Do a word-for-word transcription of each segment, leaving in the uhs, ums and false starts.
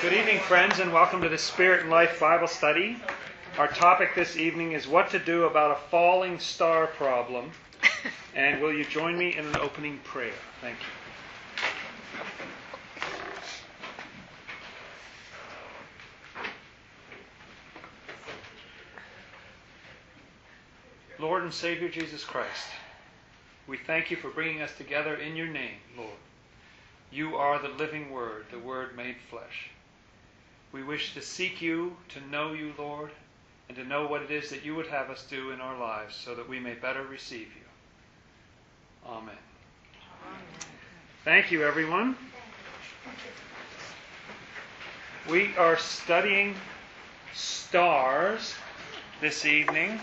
Good evening, friends, and welcome to the Spirit and Life Bible Study. Our topic this evening is what to do about a falling star problem. And will you join me in an opening prayer? Thank you. Lord and Savior Jesus Christ, we thank you for bringing us together in your name, Lord. You are the living Word, the Word made flesh. We wish to seek you, to know you, Lord, and to know what it is that you would have us do in our lives so that we may better receive you. Amen. Amen. Thank you, everyone. We are studying stars this evening.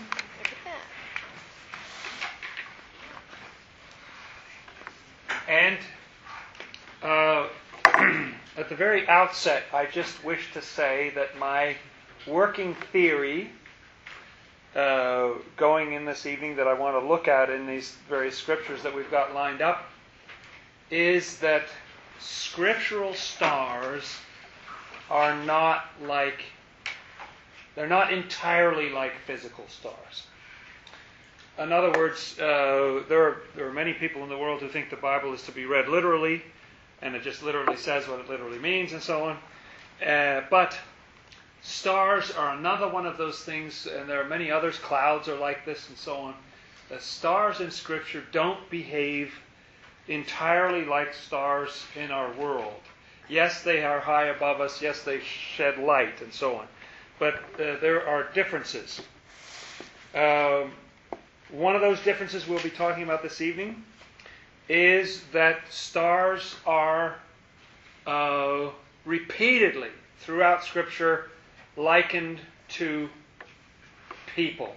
And uh, at the very outset, I just wish to say that my working theory uh, going in this evening that I want to look at in these various scriptures that we've got lined up is that scriptural stars are not like, they're not entirely like physical stars. In other words, uh, there, are, there are many people in the world who think the Bible is to be read literally, and it just literally says what it literally means and so on. Uh, but stars are another one of those things, and there are many others. Clouds are like this and so on. The stars in Scripture don't behave entirely like stars in our world. Yes, they are high above us. Yes, they shed light and so on. But uh, there are differences. Um, One of those differences we'll be talking about this evening is that stars are uh, repeatedly throughout Scripture likened to people.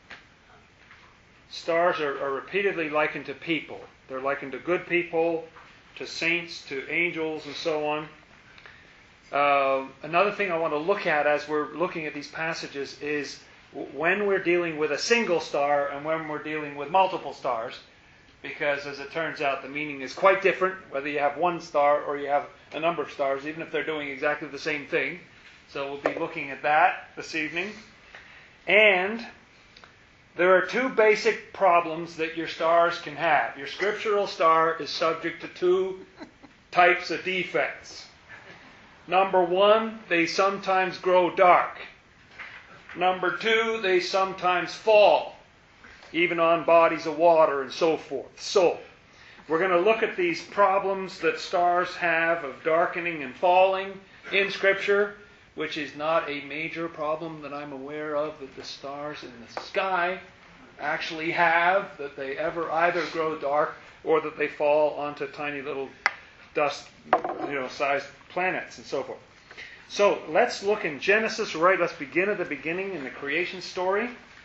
Stars are, are repeatedly likened to people. They're likened to good people, to saints, to angels, and so on. Uh, another thing I want to look at as we're looking at these passages is when we're dealing with a single star and when we're dealing with multiple stars, because as it turns out the meaning is quite different whether you have one star or you have a number of stars, even if they're doing exactly the same thing. So we'll be looking at that this evening. And there are two basic problems that your stars can have. Your scriptural star is subject to two types of defects. Number one, they sometimes grow dark. Number two, they sometimes fall, even on bodies of water and so forth. So, we're going to look at these problems that stars have of darkening and falling in Scripture, which is not a major problem that I'm aware of that the stars in the sky actually have, that they ever either grow dark or that they fall onto tiny little dust, you know, sized planets and so forth. So let's look in Genesis, right? Let's begin at the beginning in the creation story.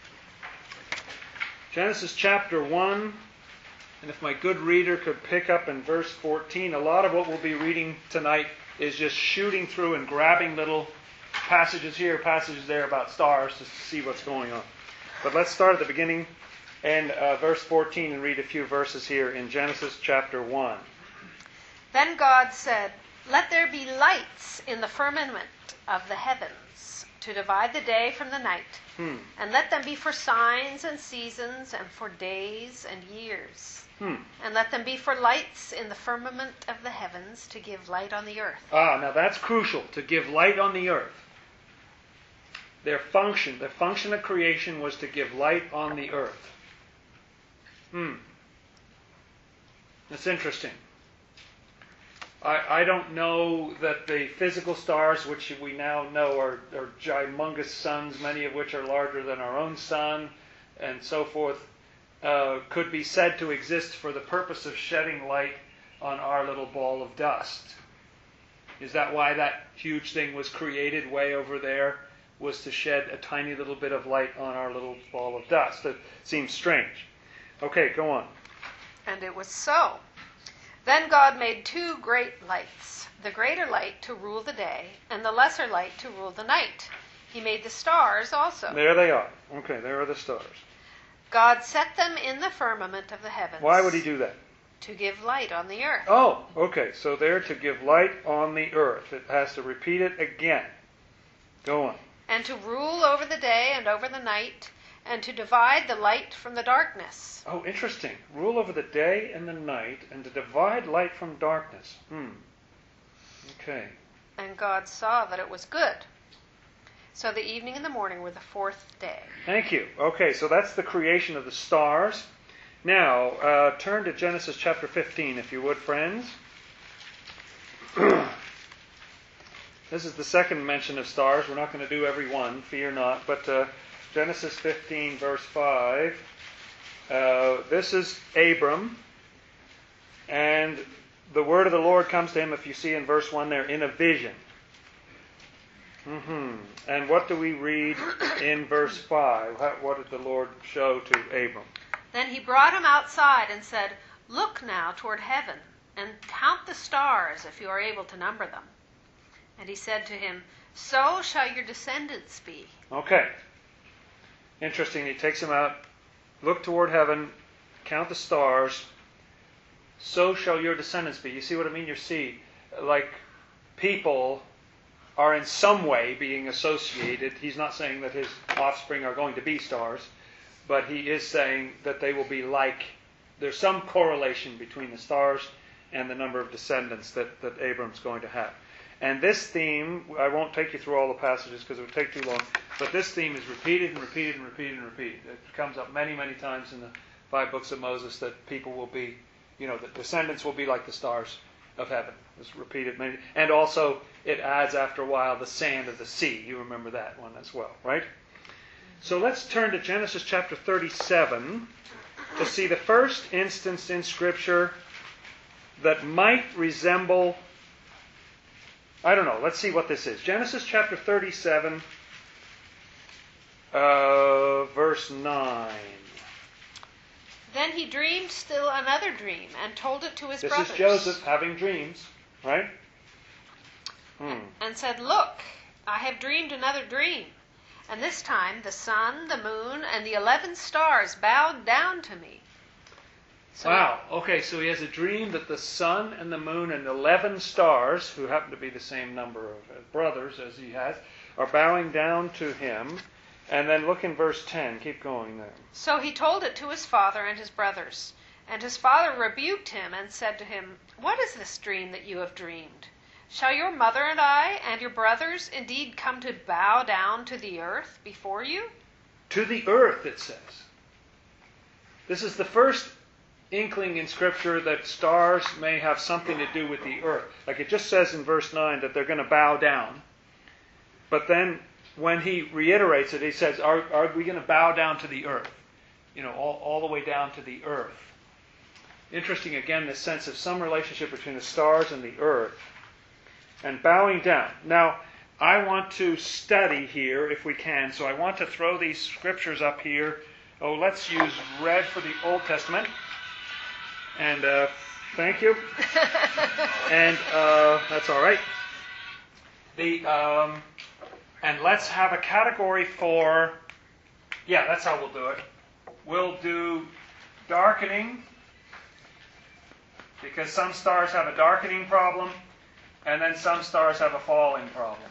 Genesis chapter one. And if my good reader could pick up in verse fourteen, a lot of what we'll be reading tonight is just shooting through and grabbing little passages here, passages there about stars just to see what's going on. But let's start at the beginning and uh, verse fourteen and read a few verses here in Genesis chapter one. Then God said, "Let there be lights in the firmament of the heavens to divide the day from the night, hmm. and let them be for signs and seasons and for days and years. Hmm. And let them be for lights in the firmament of the heavens to give light on the earth." Ah, now that's crucial, to give light on the earth. Their function, the function of creation was to give light on the earth. Hmm. That's interesting. I, I don't know that the physical stars, which we now know are, are humongous suns, many of which are larger than our own sun, and so forth, uh, could be said to exist for the purpose of shedding light on our little ball of dust. Is that why that huge thing was created way over there, was to shed a tiny little bit of light on our little ball of dust? That seems strange. Okay, go on. And it was so. Then God made two great lights, the greater light to rule the day, and the lesser light to rule the night. He made the stars also. There they are. Okay, there are the stars. God set them in the firmament of the heavens. Why would he do that? to give light on the earth. Oh, okay. So they're to give light on the earth. It has to repeat it again. Go on. And to rule over the day and over the night, and to divide the light from the darkness. Oh, interesting. Rule over the day and the night, and to divide light from darkness. Hmm. Okay. And God saw that it was good. So the evening and the morning were the fourth day. Thank you. Okay, so that's the creation of the stars. Now, uh, turn to Genesis chapter fifteen, if you would, friends. This is the second mention of stars. We're not going to do every one, fear not. But uh, Genesis fifteen, verse five. Uh, this is Abram. And the word of the Lord comes to him, if you see in verse one there, in a vision. Mm-hmm. And what do we read in verse five? What did the Lord show to Abram? Then he brought him outside and said, "Look now toward heaven, and count the stars, if you are able to number them." And he said to him, "So shall your descendants be." Okay. Interesting. He takes him out. Look toward heaven, count the stars. So shall your descendants be. You see what I mean? You see, like people are in some way being associated. He's not saying that his offspring are going to be stars, but he is saying that they will be like, there's some correlation between the stars and the number of descendants that, that Abram's going to have. And this theme, I won't take you through all the passages because it would take too long, but this theme is repeated and repeated and repeated and repeated. It comes up many, many times in the five books of Moses that people will be, you know, the descendants will be like the stars of heaven. It's repeated many, and also it adds after a while the sand of the sea. You remember that one as well, right? So let's turn to Genesis chapter thirty-seven to see the first instance in Scripture that might resemble, I don't know, let's see what this is. Genesis chapter thirty-seven, uh, verse nine. Then he dreamed still another dream and told it to his this brothers. This is Joseph having dreams, right? Hmm. And said, "Look, I have dreamed another dream. And this time the sun, the moon, and the eleven stars bowed down to me." So wow. Okay, so he has a dream that the sun and the moon and eleven stars, who happen to be the same number of brothers as he has, are bowing down to him. And then look in verse ten. Keep going there. So he told it to his father and his brothers. And his father rebuked him and said to him, "What is this dream that you have dreamed? Shall your mother and I and your brothers indeed come to bow down to the earth before you?" To the earth, it says. This is the first inkling in Scripture that stars may have something to do with the earth. Like it just says in verse nine that they're going to bow down. But then when he reiterates it, he says, are, are we going to bow down to the earth? You know, all, all the way down to the earth. Interesting, again, this sense of some relationship between the stars and the earth. And bowing down. Now, I want to study here, if we can, so I want to throw these scriptures up here. Oh, let's use red for the Old Testament. And uh, thank you. And uh, that's all right. The um, and let's have a category for, yeah, that's how we'll do it. We'll do darkening, because some stars have a darkening problem, and then some stars have a falling problem.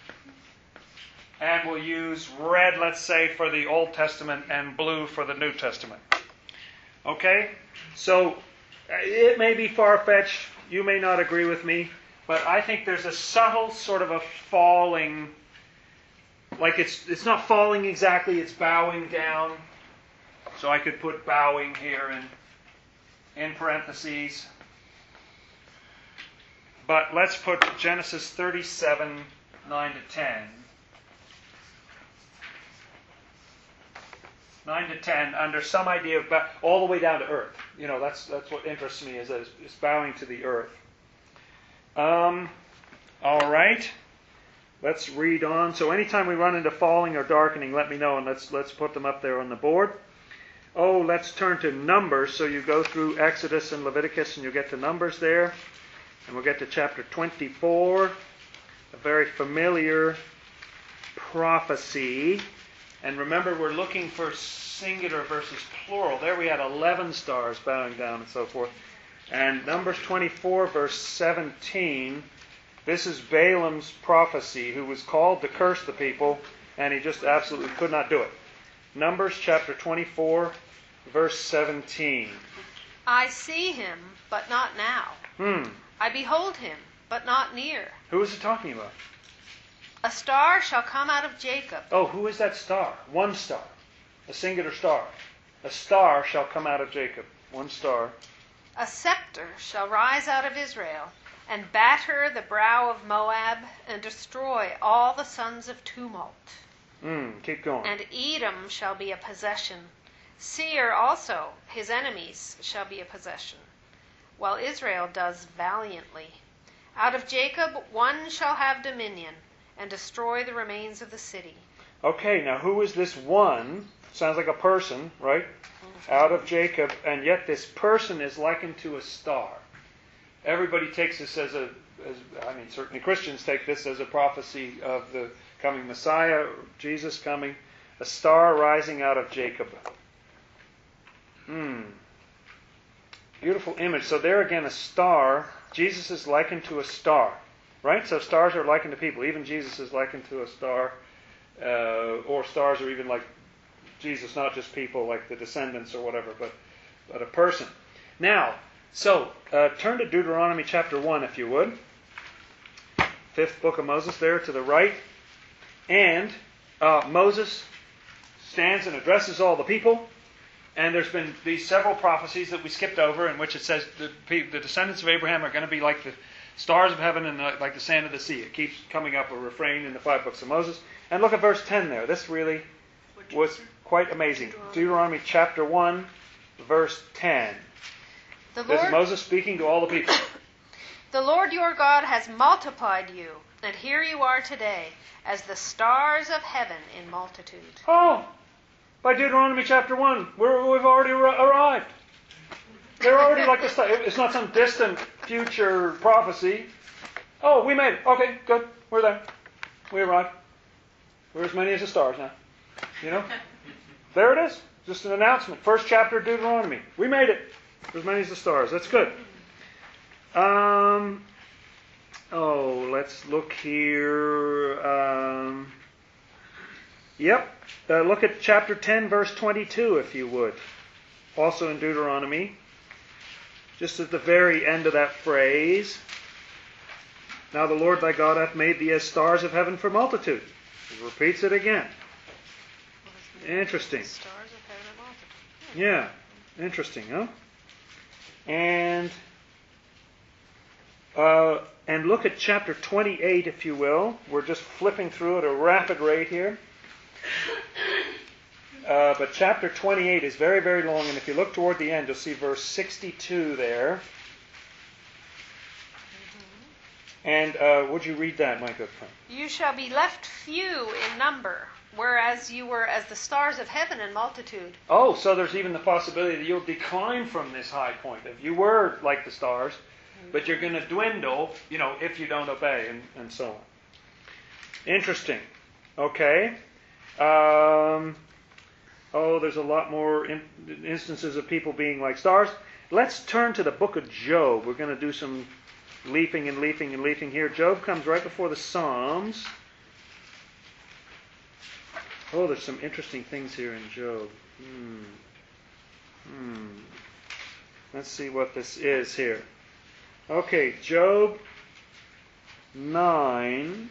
And we'll use red, let's say, for the Old Testament and blue for the New Testament. Okay? So, it may be far-fetched. You may not agree with me. But I think there's a subtle sort of a falling, like it's it's not falling exactly, it's bowing down. So I could put bowing here in, in parentheses. But let's put Genesis thirty-seven, nine to ten. nine to ten, under some idea of bow, all the way down to earth. You know, that's that's what interests me, is, is bowing to the earth. Um, all right. Let's read on. So anytime we run into falling or darkening, let me know, and let's let's put them up there on the board. Oh, let's turn to Numbers. So you go through Exodus and Leviticus, and you'll get to Numbers there. And we'll get to chapter twenty-four, a very familiar prophecy. And remember, we're looking for singular versus plural. There we had eleven stars bowing down and so forth. And Numbers twenty-four, verse seventeen, this is Balaam's prophecy, who was called to curse the people, and he just absolutely could not do it. Numbers chapter twenty-four, verse seventeen. I see him, but not now. Hmm. I behold him, but not near. Who is it talking about? A star shall come out of Jacob. Oh, who is that star? One star. A singular star. A star shall come out of Jacob. One star. A scepter shall rise out of Israel, and batter the brow of Moab, and destroy all the sons of tumult. Hmm. Keep going. And Edom shall be a possession. Seir also, his enemies, shall be a possession, while Israel does valiantly. Out of Jacob one shall have dominion, and destroy the remains of the city. Okay, now who is this one? Sounds like a person, right? Mm-hmm. Out of Jacob, and yet this person is likened to a star. Everybody takes this as a, as, I mean, certainly Christians take this as a prophecy of the coming Messiah, Jesus coming, a star rising out of Jacob. Hmm. Beautiful image. So there again, a star. Jesus is likened to a star, right? So stars are likened to people. Even Jesus is likened to a star, uh, or stars are even like Jesus, not just people like the descendants or whatever, but but a person. Now, so uh, turn to Deuteronomy chapter one, if you would. Fifth book of Moses there to the right. And uh, Moses stands and addresses all the people. And there's been these several prophecies that we skipped over in which it says the, the descendants of Abraham are going to be like the stars of heaven and the, like the sand of the sea. It keeps coming up, a refrain in the five books of Moses. And look at verse ten there. This really was quite amazing. Deuteronomy chapter one, verse ten. The This Lord, is Moses speaking to all the people. the Lord your God has multiplied you, and here you are today, as the stars of heaven in multitude. Oh! By Deuteronomy chapter one, we're, we've already arrived. They're already like the star. It's not some distant future prophecy. Oh, we made it. Okay, good. We're there. We arrived. We're as many as the stars now. You know? There it is. Just an announcement. First chapter of Deuteronomy. We made it. We're as many as the stars. That's good. Um. Oh, let's look here. Um. Yep. Uh, look at chapter ten, verse twenty-two, if you would. Also in Deuteronomy. Just at the very end of that phrase. Now the Lord thy God hath made thee as stars of heaven for multitude. He repeats it again. Interesting. Stars of heaven in multitude. Yeah. Interesting, huh? And uh, and look at chapter twenty-eight, if you will. We're just flipping through at a rapid rate here. Uh, but chapter twenty-eight is very, very long, and if you look toward the end, you'll see verse sixty-two there. Mm-hmm. And uh, would you read that, my good friend? You shall be left few in number, whereas you were as the stars of heaven in multitude. Oh, so there's even the possibility that you'll decline from this high point. If you were like the stars, but you're going to dwindle, you know, if you don't obey, and, and so on. Interesting. Okay. Um, oh, there's a lot more in, instances of people being like stars. Let's turn to the book of Job. We're going to do some leaping and leaping and leaping here. Job comes right before the Psalms. Oh, there's some interesting things here in Job. Hmm. Hmm. Let's see what this is here. Okay, Job nine.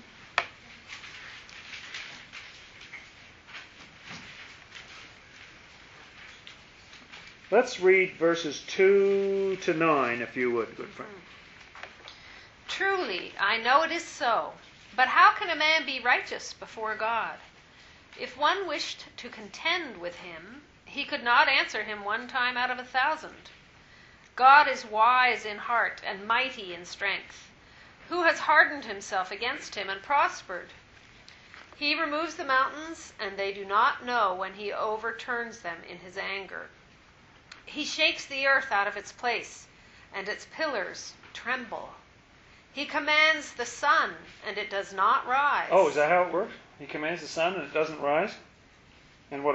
Let's read verses two to nine, if you would, good friend. Truly, I know it is so. But how can a man be righteous before God? If one wished to contend with him, he could not answer him one time out of a thousand. God is wise in heart and mighty in strength. Who has hardened himself against him and prospered? He removes the mountains, and they do not know when he overturns them in his anger. He shakes the earth out of its place, and its pillars tremble. He commands the sun, and it does not rise. Oh, is that how it works? He commands the sun and it doesn't rise? And what else?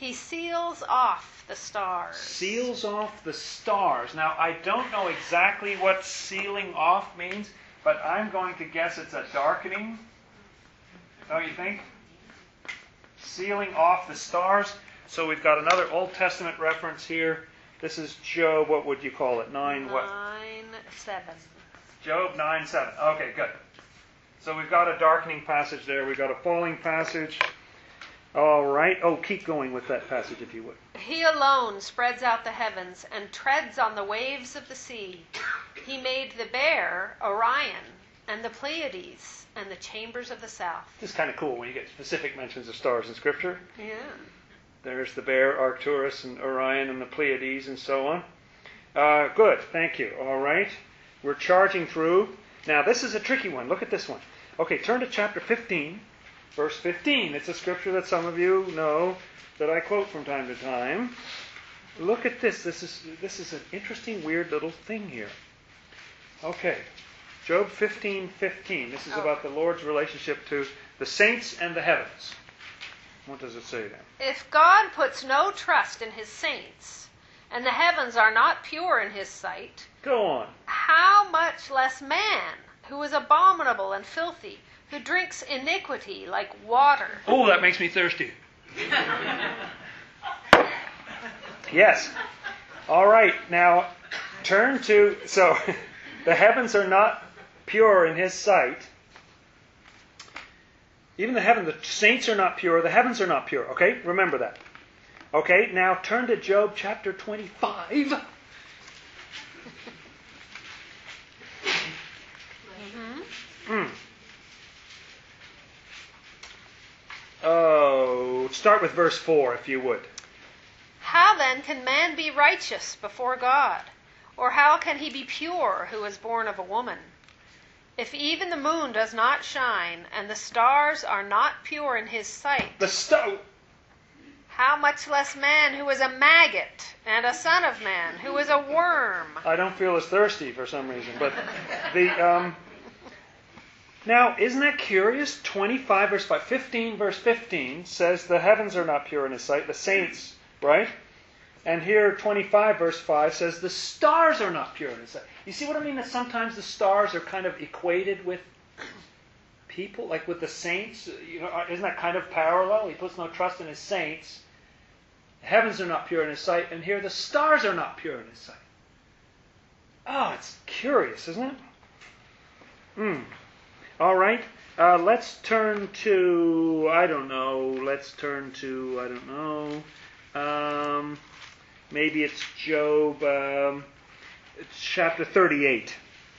He seals off the stars. Seals off the stars. Now, I don't know exactly what sealing off means, but I'm going to guess it's a darkening. Don't you think? Sealing off the stars. So we've got another Old Testament reference here. This is Job, what would you call it? Nine what? Nine, seven. Job nine, seven. Okay, good. So we've got a darkening passage there. We've got a falling passage. All right. Oh, keep going with that passage if you would. He alone spreads out the heavens and treads on the waves of the sea. He made the bear, Orion, and the Pleiades, and the chambers of the south. This is kind of cool when you get specific mentions of stars in Scripture. Yeah. There's the bear, Arcturus, and Orion, and the Pleiades, and so on. Uh, good. Thank you. All right. We're charging through. Now, this is a tricky one. Look at this one. Okay, turn to chapter fifteen, verse fifteen. It's a scripture that some of you know that I quote from time to time. Look at this. This is this is an interesting, weird little thing here. Okay, Job fifteen fifteen. This is oh. about the Lord's relationship to the saints and the heavens. What does it say then? If God puts no trust in his saints, and the heavens are not pure in his sight, go on. How much less man, who is abominable and filthy, who drinks iniquity like water? Oh, that makes me thirsty. Yes. All right. Now, turn to, so, the heavens are not pure in his sight. Even the heaven, the saints are not pure, the heavens are not pure. Okay? Remember that. Okay, now turn to Job chapter twenty-five. Mm-hmm. Mm. Oh, start with verse four, if you would. How then can man be righteous before God? Or how can he be pure who is born of a woman? If even the moon does not shine, and the stars are not pure in his sight, the star. How much less man who is a maggot, and a son of man who is a worm? I don't feel as thirsty for some reason, but the um. Now, isn't that curious? twenty-five verse five, fifteen verse fifteen says the heavens are not pure in his sight, the saints, right? And here, twenty-five verse five says the stars are not pure in his sight. You see what I mean? That sometimes the stars are kind of equated with people, like with the saints. You know, isn't that kind of parallel? He puts no trust in his saints. The heavens are not pure in his sight, and here the stars are not pure in his sight. Oh, it's curious, isn't it? Hmm. All right. Uh, let's turn to, I don't know, let's turn to, I don't know, um, maybe it's Job, um, it's chapter thirty-eight.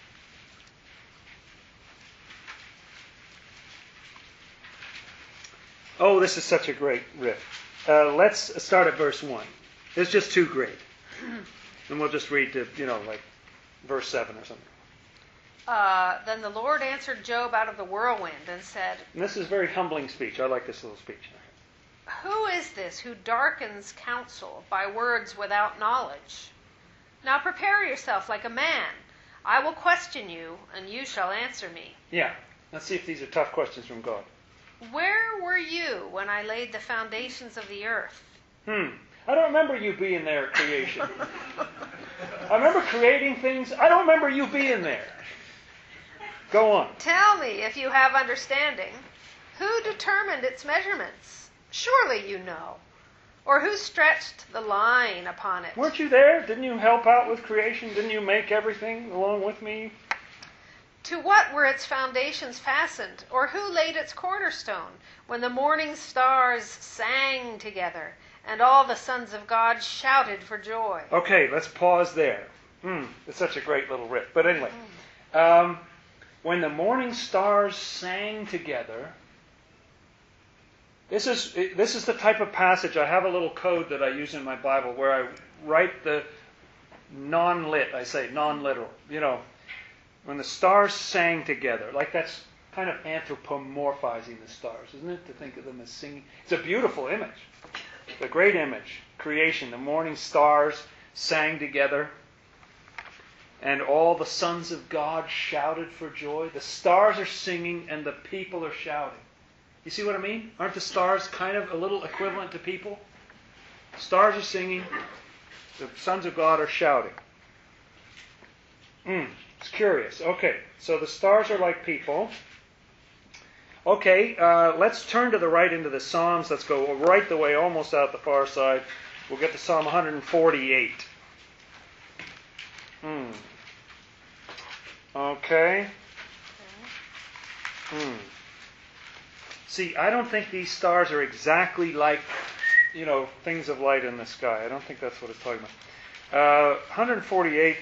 Oh, this is such a great riff. Uh, let's start at verse one. It's just too great. And we'll just read to, you know, like verse seven or something. Uh, then the Lord answered Job out of the whirlwind and said, and this is very humbling speech. I like this little speech. Who is this who darkens counsel by words without knowledge? Now prepare yourself like a man. I will question you, and you shall answer me. Yeah. Let's see if these are tough questions from God. Where were you when I laid the foundations of the earth? Hmm. I don't remember you being there at creation. I remember creating things. I don't remember you being there. Go on. Tell me if you have understanding. Who determined its measurements? Surely you know. Or who stretched the line upon it? Weren't you there? Didn't you help out with creation? Didn't you make everything along with me? To what were its foundations fastened? Or who laid its cornerstone when the morning stars sang together and all the sons of God shouted for joy? Okay, let's pause there. Mm, it's such a great little riff. But anyway, um, when the morning stars sang together, this is this is the type of passage. I have a little code that I use in my Bible where I write the non-lit, I say non-literal, you know, when the stars sang together, like that's kind of anthropomorphizing the stars, isn't it? To think of them as singing. It's a beautiful image. It's a great image. Creation, the morning stars sang together, and all the sons of God shouted for joy. The stars are singing, and the people are shouting. You see what I mean? Aren't the stars kind of a little equivalent to people? Stars are singing. The sons of God are shouting. Mm, it's curious. Okay, so the stars are like people. Okay, uh, let's turn to the right into the Psalms. Let's go right the way, almost out the far side. We'll get to Psalm one forty-eight. Hmm. Okay. Hmm. See, I don't think these stars are exactly like, you know, things of light in the sky. I don't think that's what it's talking about. Uh, one forty-eight.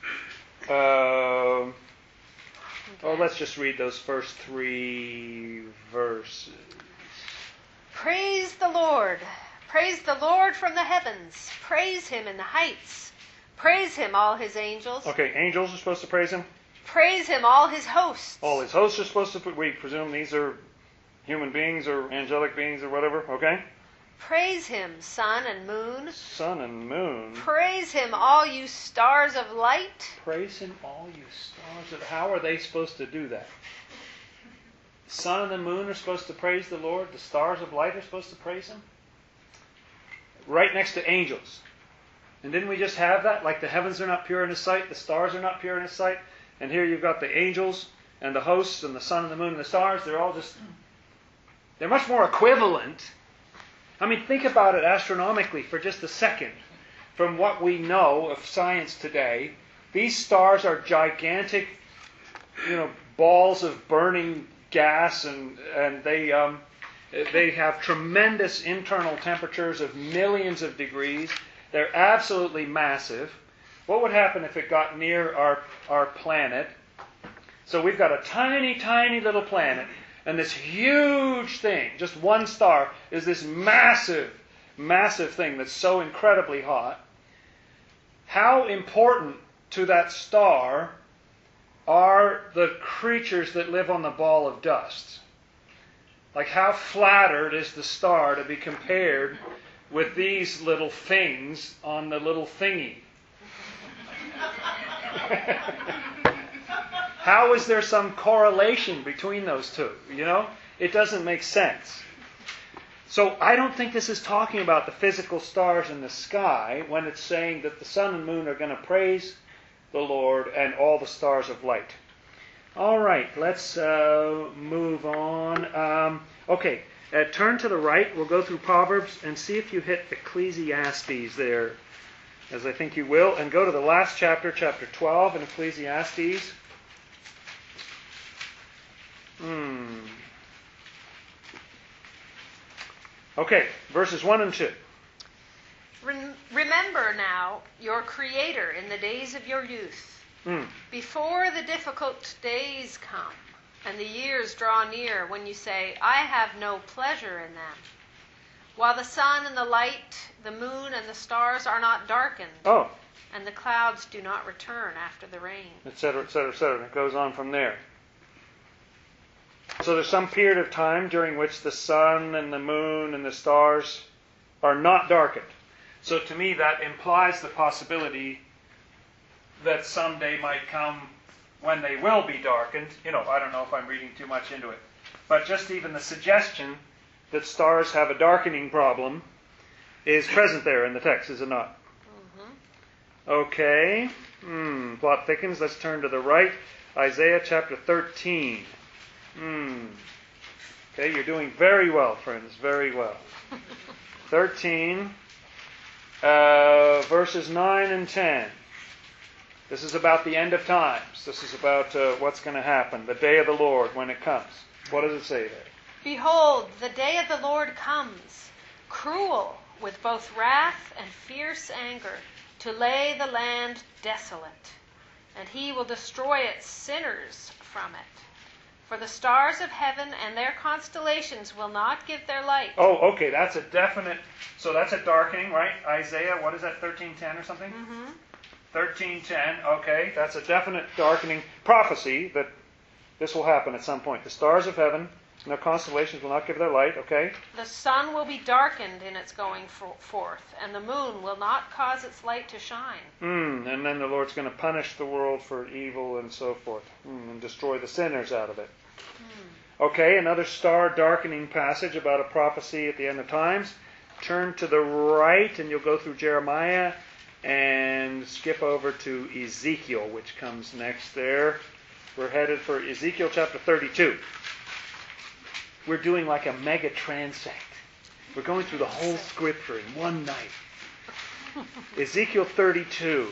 Uh, oh, let's just read those first three verses. Praise the Lord. Praise the Lord from the heavens. Praise him in the heights. Praise him, all his angels. Okay, angels are supposed to praise him. Praise him, all his hosts. All his hosts are supposed to, we presume these are human beings or angelic beings or whatever, okay? Praise him, sun and moon. Sun and moon. Praise him, all you stars of light. Praise him, all you stars of... How are they supposed to do that? The sun and the moon are supposed to praise the Lord. The stars of light are supposed to praise him. Right next to angels. And didn't we just have that? Like the heavens are not pure in his sight, the stars are not pure in his sight. And here you've got the angels and the hosts and the sun and the moon and the stars. They're all just... They're much more equivalent. I mean, think about it astronomically for just a second. From what we know of science today, these stars are gigantic, you know, balls of burning gas, and and they um, they have tremendous internal temperatures of millions of degrees. They're absolutely massive. What would happen if it got near our our planet? So we've got a tiny, tiny little planet. And this huge thing, just one star, is this massive, massive thing that's so incredibly hot. How important to that star are the creatures that live on the ball of dust? Like, how flattered is the star to be compared with these little things on the little thingy? How is there some correlation between those two? You know, it doesn't make sense. So I don't think this is talking about the physical stars in the sky when it's saying that the sun and moon are going to praise the Lord and all the stars of light. All right, let's uh, move on. Um, okay, uh, turn to the right. We'll go through Proverbs and see if you hit Ecclesiastes there, as I think you will. And go to the last chapter, chapter twelve in Ecclesiastes. Hmm. Okay, verses one and two. Rem- remember now your Creator in the days of your youth, Mm. before the difficult days come, and the years draw near, when you say, I have no pleasure in them. While the sun and the light, the moon and the stars are not darkened, Oh, and the clouds do not return after the rain. et cetera, et cetera, et cetera. It goes on from there. So there's some period of time during which the sun and the moon and the stars are not darkened. So to me that implies the possibility that someday might come when they will be darkened. You know, I don't know if I'm reading too much into it. But just even the suggestion that stars have a darkening problem is present there in the text, is it not? Mm-hmm. Okay. Hmm. Plot thickens. Let's turn to the right. Isaiah chapter thirteen. Hmm. Okay, you're doing very well, friends. Very well. thirteen, uh, verses nine and ten. This is about the end of times. This is about uh, what's going to happen, the day of the Lord when it comes. What does it say there? Behold, the day of the Lord comes, cruel with both wrath and fierce anger, to lay the land desolate, and he will destroy its sinners from it. For the stars of heaven and their constellations will not give their light. Oh, okay, that's a definite, so that's a darkening, right? Isaiah, what is that, thirteen ten or something? Mm-hmm. thirteen ten, okay, that's a definite darkening prophecy that this will happen at some point. The stars of heaven and their constellations will not give their light, okay? The sun will be darkened in its going for- forth, and the moon will not cause its light to shine. Mm, and then the Lord's going to punish the world for evil and so forth, mm, and destroy the sinners out of it. Mm. Okay, another star darkening passage about a prophecy at the end of times. turn to the right and you'll go through Jeremiah and skip over to Ezekiel, which comes next there. We're headed for Ezekiel chapter thirty-two. We're doing like a mega transect. We're going through the whole scripture in one night. Ezekiel thirty-two,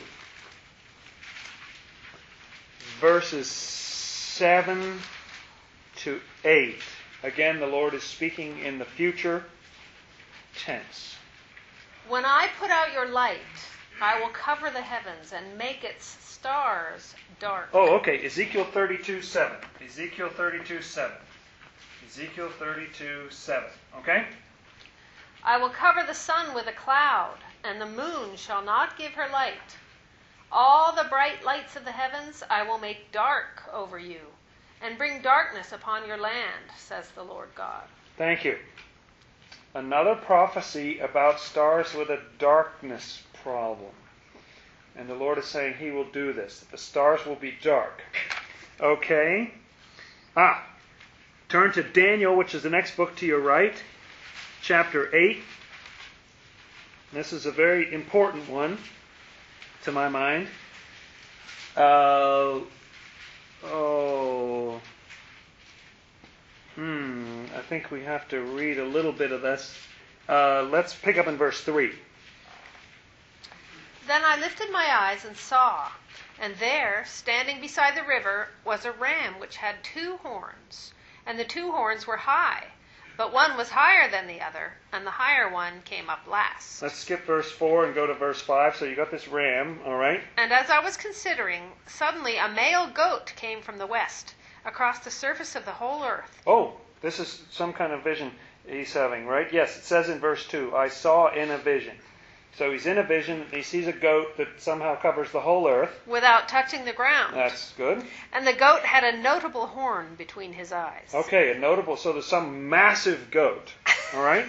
verses seven to eight. Again, the Lord is speaking in the future tense. When I put out your light, I will cover the heavens and make its stars dark. Oh, okay. Ezekiel thirty-two seven. Ezekiel thirty-two seven. Ezekiel thirty-two seven. Okay? I will cover the sun with a cloud, and the moon shall not give her light. All the bright lights of the heavens I will make dark over you, and bring darkness upon your land, says the Lord God. Thank you. Another prophecy about stars with a darkness problem. And the Lord is saying He will do this. The stars will be dark. Okay? Ah. Turn to Daniel, which is the next book to your right. Chapter eight. This is a very important one, to my mind. Uh, oh. Hmm. I think we have to read a little bit of this. Uh, let's pick up in verse three. Then I lifted my eyes and saw, and there, standing beside the river, was a ram which had two horns, and the two horns were high, but one was higher than the other, and the higher one came up last. Let's skip verse four and go to verse five. So you got this ram, all right? And as I was considering, suddenly a male goat came from the west, across the surface of the whole earth. Oh, this is some kind of vision he's having, right? Yes, it says in verse two, I saw in a vision. So he's in a vision, and he sees a goat that somehow covers the whole earth. Without touching the ground. That's good. And the goat had a notable horn between his eyes. Okay, a notable, so there's some massive goat, all right?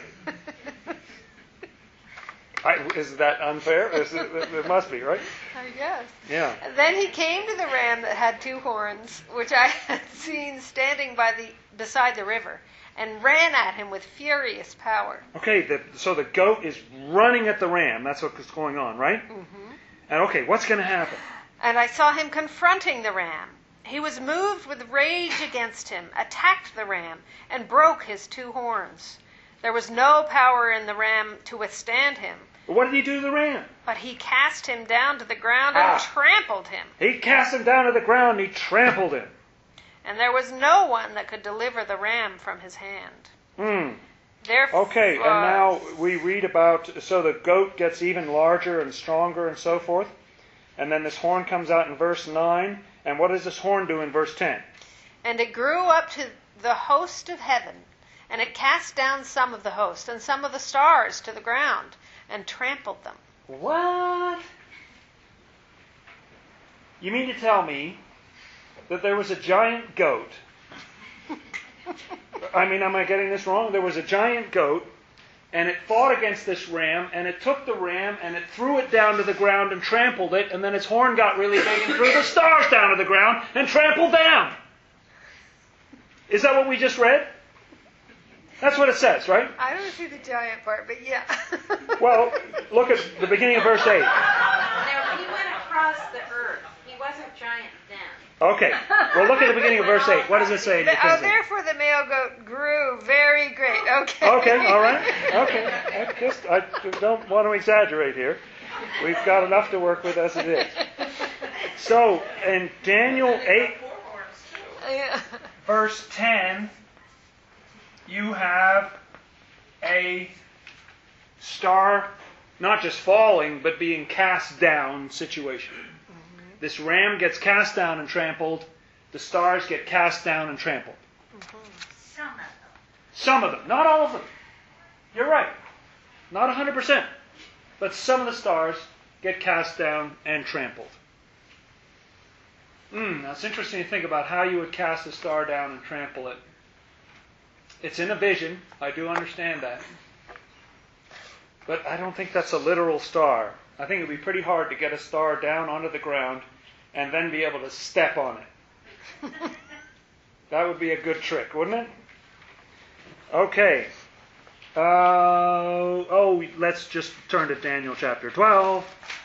I, is that unfair? Is it, it must be, right? I guess. Yeah. And then he came to the ram that had two horns, which I had seen standing by the beside the river, and ran at him with furious power. Okay, the, so the goat is running at the ram. That's what's going on, right? Mm-hmm. And okay, what's going to happen? And I saw him confronting the ram. He was moved with rage against him, attacked the ram, and broke his two horns. There was no power in the ram to withstand him. What did he do to the ram? But he cast him down to the ground Ah. and trampled him. He cast him down to the ground and he trampled him. And there was no one that could deliver the ram from his hand. Hmm. Therefore, Okay, and now we read about, so the goat gets even larger and stronger and so forth. And then this horn comes out in verse nine. And what does this horn do in verse ten? And it grew up to the host of heaven, and it cast down some of the host and some of the stars to the ground, and trampled them. What? You mean to tell me that there was a giant goat? I mean, am I getting this wrong? There was a giant goat, and it fought against this ram, and it took the ram, and it threw it down to the ground and trampled it, and then its horn got really big and threw the stars down to the ground and trampled them. Is that what we just read? That's what it says, right? I don't see the giant part, but yeah. Well, look at the beginning of verse eight. Now, he went across the earth. He wasn't giant then. Okay. Well, look at the beginning of verse eight. What does it say? In your Oh, thinking? therefore the male goat grew very great. Okay. Okay, all right. Okay. I just I don't want to exaggerate here. We've got enough to work with as it is. So, in Daniel eight, Yeah. verse ten, you have a star not just falling, but being cast down situation. Mm-hmm. This ram gets cast down and trampled. The stars get cast down and trampled. Mm-hmm. Some of them. Some of them. Not all of them. You're right. Not one hundred percent. But some of the stars get cast down and trampled. Hmm, that's interesting to think about how you would cast a star down and trample it. It's in a vision. I do understand that. But I don't think that's a literal star. I think it would be pretty hard to get a star down onto the ground and then be able to step on it. That would be a good trick, wouldn't it? Okay. Uh, oh, let's just turn to Daniel chapter twelve.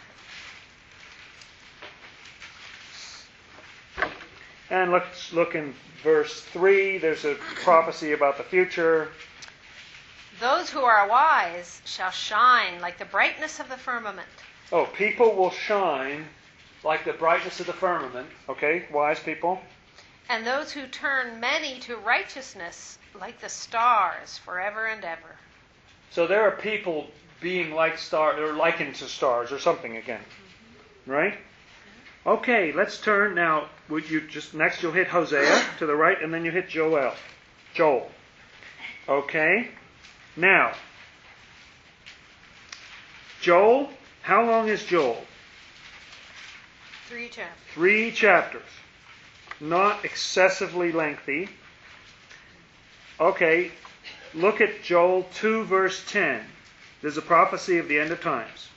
And let's look in verse three. There's a prophecy about the future. Those who are wise shall shine like the brightness of the firmament. Oh, people will shine like the brightness of the firmament. Okay, wise people. And those who turn many to righteousness like the stars forever and ever. So there are people being like stars, or likened to stars or something again. Mm-hmm. Right? Okay, let's turn now. Would you just next you'll hit Hosea to the right, and then you hit Joel. Joel. Okay. Now, Joel. How long is Joel? Three chapters. Three chapters. Not excessively lengthy. Okay. Look at Joel two, verse ten. There's a prophecy of the end of times.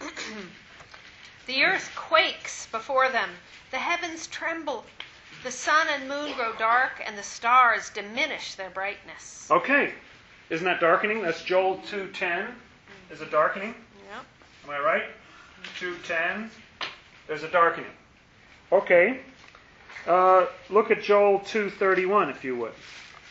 The earth quakes before them. The heavens tremble. The sun and moon grow dark, and the stars diminish their brightness. Okay. Isn't that darkening? That's Joel two ten. Is it darkening? Yep. Am I right? two ten. There's a darkening. Okay. Uh, look at Joel two thirty-one, if you would.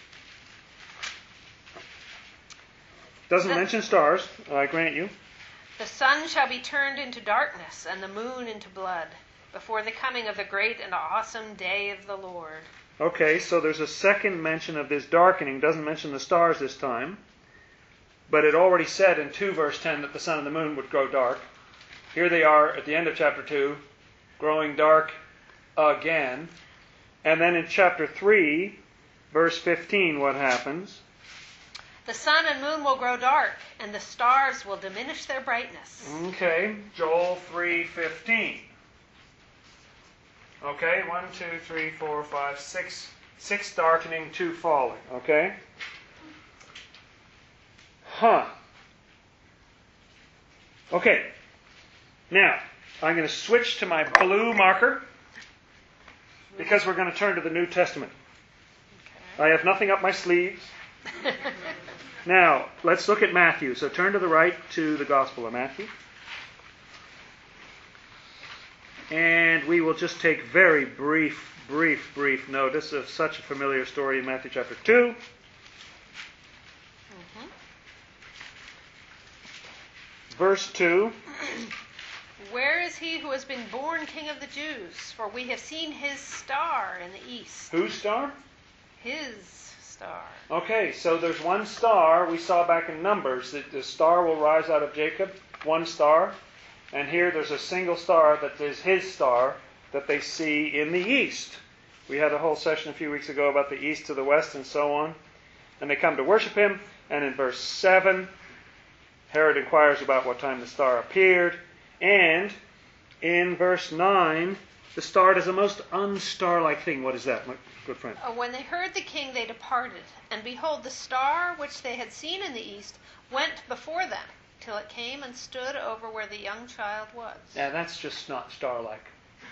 Doesn't The- mention stars, I grant you. The sun shall be turned into darkness, and the moon into blood, before the coming of the great and awesome day of the Lord. Okay, so there's a second mention of this darkening. Doesn't mention the stars this time. But it already said in two verse ten that the sun and the moon would grow dark. Here they are at the end of chapter two, growing dark again. And then in chapter three, verse fifteen, what happens? The sun and moon will grow dark, and the stars will diminish their brightness. Okay, Joel three fifteen. Okay, one, two, three, four, five, six. Six darkening, two falling. Okay? Huh. Okay. Now, I'm going to switch to my blue marker because we're going to turn to the New Testament. Okay. I have nothing up my sleeves. Now, let's look at Matthew. So turn to the right to the Gospel of Matthew. And we will just take very brief, brief, brief notice of such a familiar story in Matthew chapter two. Mm-hmm. Verse two. Where is he who has been born King of the Jews? For we have seen his star in the east. Whose star? His star. Okay, so there's one star we saw back in Numbers, that the star will rise out of Jacob, one star. And here there's a single star that is his star that they see in the east. We had a whole session a few weeks ago about the east to the west and so on. And they come to worship him. And in verse seven, Herod inquires about what time the star appeared. And in verse nine, the star does a most unstar-like thing. What is that, my good friend? Uh, when they heard the king, they departed. And behold, the star which they had seen in the east went before them, till it came and stood over where the young child was. Yeah, that's just not star-like.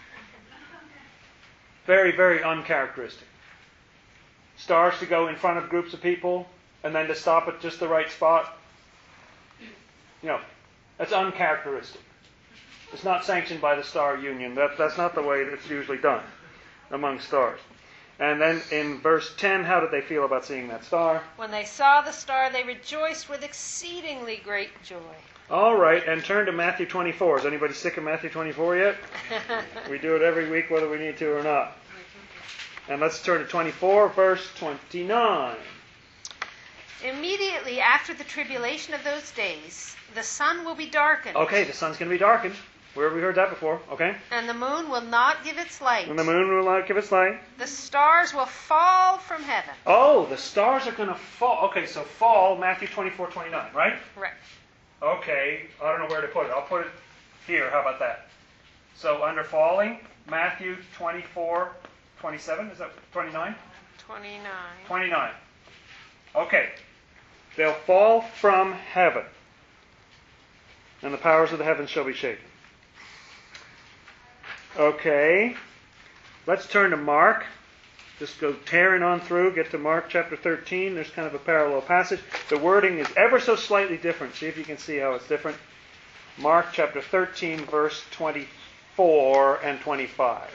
Very, very uncharacteristic. Stars to go in front of groups of people and then to stop at just the right spot. You know, that's uncharacteristic. It's not sanctioned by the Star Union. That, that's not the way it's usually done among stars. And then in verse ten, how did they feel about seeing that star? When they saw the star, they rejoiced with exceedingly great joy. All right, and turn to Matthew twenty-four. Is anybody sick of Matthew twenty-four yet? We do it every week whether we need to or not. And let's turn to twenty-four, verse twenty-nine. Immediately after the tribulation of those days, the sun will be darkened. Okay, the sun's going to be darkened. Where have we heard that before? Okay. And the moon will not give its light. And the moon will not give its light. The stars will fall from heaven. Oh, the stars are going to fall. Okay, so fall, Matthew twenty-four, twenty-nine, right? Right. Okay, I don't know where to put it. I'll put it here. How about that? So under falling, Matthew twenty-four, twenty-seven. Is that twenty-nine? twenty-nine. twenty-nine. Okay. They'll fall from heaven, and the powers of the heavens shall be shaken. Okay. Let's turn to Mark just go tearing on through, get to Mark chapter thirteen. There's kind of a parallel passage. The wording is ever so slightly different. See if you can see how it's different. Mark chapter thirteen, verse twenty-four and twenty-five.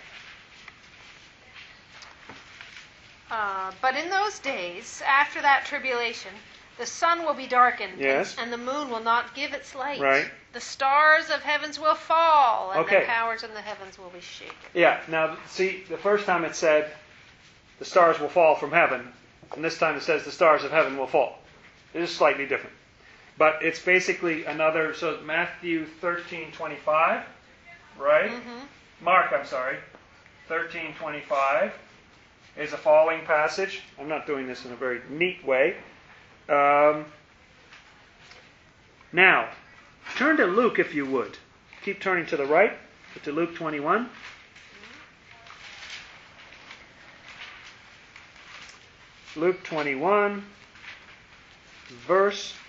Uh, but in those days, after that tribulation, the sun will be darkened, Yes. and the moon will not give its light. Right. The stars of heavens will fall, and Okay. the powers in the heavens will be shaken. Yeah, now see, the first time it said the stars will fall from heaven, and this time it says the stars of heaven will fall. It is slightly different. But it's basically another, so Matthew thirteen twenty-five, right? Mm-hmm. Mark, I'm sorry, thirteen twenty-five is a falling passage. I'm not doing this in a very neat way. Um, now, turn to Luke if you would. Keep turning to the right, to Luke twenty-one. Luke twenty-one, verse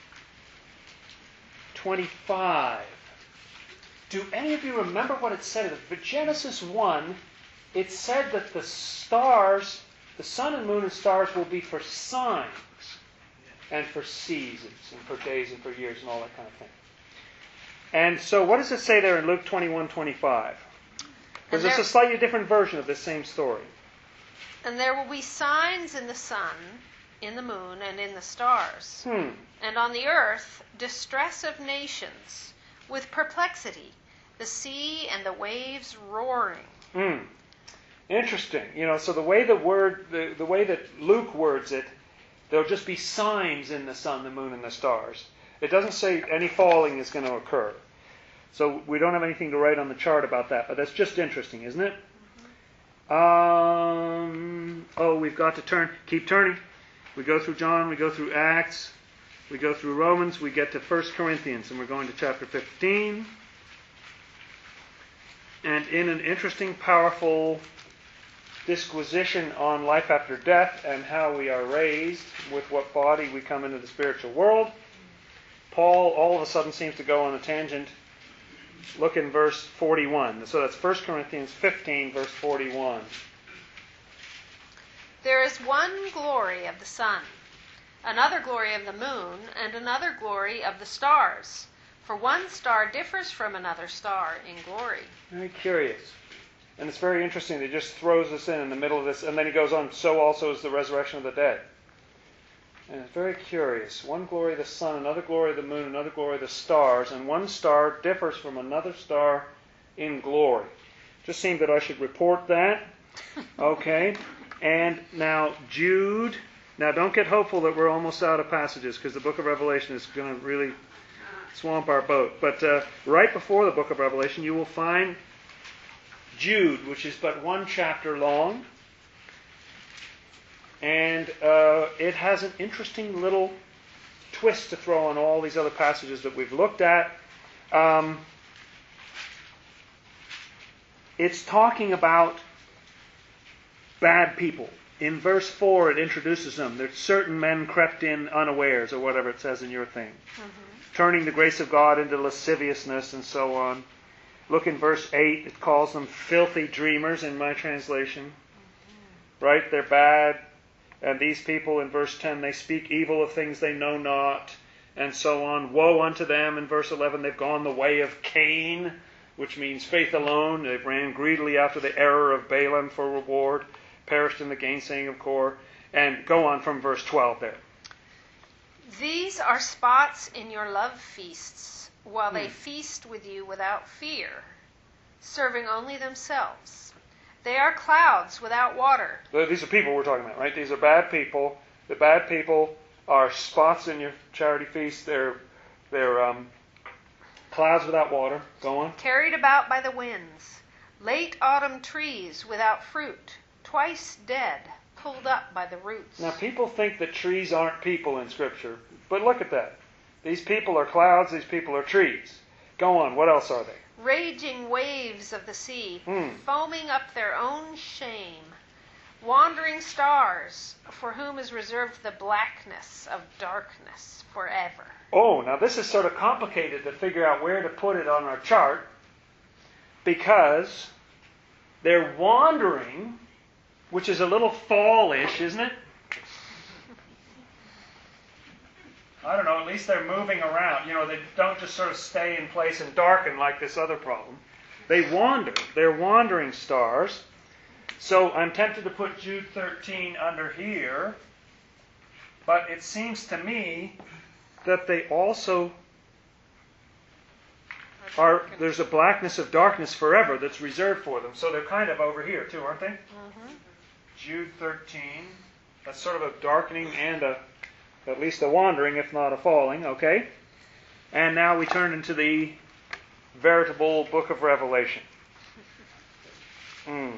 twenty-five. Do any of you remember what it said? For Genesis one, it said that the stars, the sun and moon and stars will be for signs and for seasons and for days and for years and all that kind of thing. And so what does it say there in Luke twenty-one twenty-five? Because it's a slightly different version of this same story. And there will be signs in the sun, in the moon, and in the stars. Hmm. And on the earth, distress of nations, with perplexity, the sea and the waves roaring. Hmm. Interesting. You know, so the way the word, the, the way that Luke words it, there'll just be signs in the sun, the moon, and the stars. It doesn't say any falling is going to occur. So we don't have anything to write on the chart about that, but that's just interesting, isn't it? Mm-hmm. Um, oh, we've got to turn, keep turning. We go through John, we go through Acts, we go through Romans, we get to First Corinthians, and we're going to chapter fifteen. And in an interesting, powerful disquisition on life after death and how we are raised, with what body we come into the spiritual world, Paul all of a sudden seems to go on a tangent. Look in verse forty-one. So that's First Corinthians fifteen, verse forty-one. There is one glory of the sun, another glory of the moon, and another glory of the stars. For one star differs from another star in glory. Very curious. And it's very interesting. He just throws this in in the middle of this, and then he goes on, so also is the resurrection of the dead. And it's very curious. One glory of the sun, another glory of the moon, another glory of the stars, and one star differs from another star in glory. Just seemed that I should report that. Okay. And now Jude. Now don't get hopeful that we're almost out of passages, because the book of Revelation is going to really swamp our boat. But uh, right before the book of Revelation, you will find Jude, which is but one chapter long. And uh, it has an interesting little twist to throw on all these other passages that we've looked at. Um, it's talking about bad people. In verse four, it introduces them. There's certain men crept in unawares, or whatever it says in your thing. Mm-hmm. Turning the grace of God into lasciviousness and so on. Look in verse eight. It calls them filthy dreamers in my translation. Mm-hmm. Right? They're bad. And these people in verse ten, they speak evil of things they know not, and so on. Woe unto them in verse eleven. They've gone the way of Cain, which means faith alone. They've ran greedily after the error of Balaam for reward, perished in the gainsaying of Kor. And go on from verse twelve there. These are spots in your love feasts, while hmm. they feast with you without fear, serving only themselves. They are clouds without water. These are people we're talking about, right? These are bad people. The bad people are spots in your charity feast. They're they're um, clouds without water. Go on. Carried about by the winds. Late autumn trees without fruit. Twice dead, pulled up by the roots. Now, people think that trees aren't people in Scripture. But look at that. These people are clouds. These people are trees. Go on. What else are they? Raging waves of the sea, hmm. foaming up their own shame. Wandering stars, for whom is reserved the blackness of darkness forever. Oh, now this is sort of complicated to figure out where to put it on our chart, because they're wandering which is a little fallish, isn't it? I don't know, at least they're moving around. You know, they don't just sort of stay in place and darken like this other problem. They wander. They're wandering stars. So I'm tempted to put Jude thirteen under here, but it seems to me that they also are, there's a blackness of darkness forever that's reserved for them. So they're kind of over here too, aren't they? Mm-hmm. Jude thirteen, that's sort of a darkening and a, at least a wandering, if not a falling, okay? And now we turn into the veritable book of Revelation. Mm.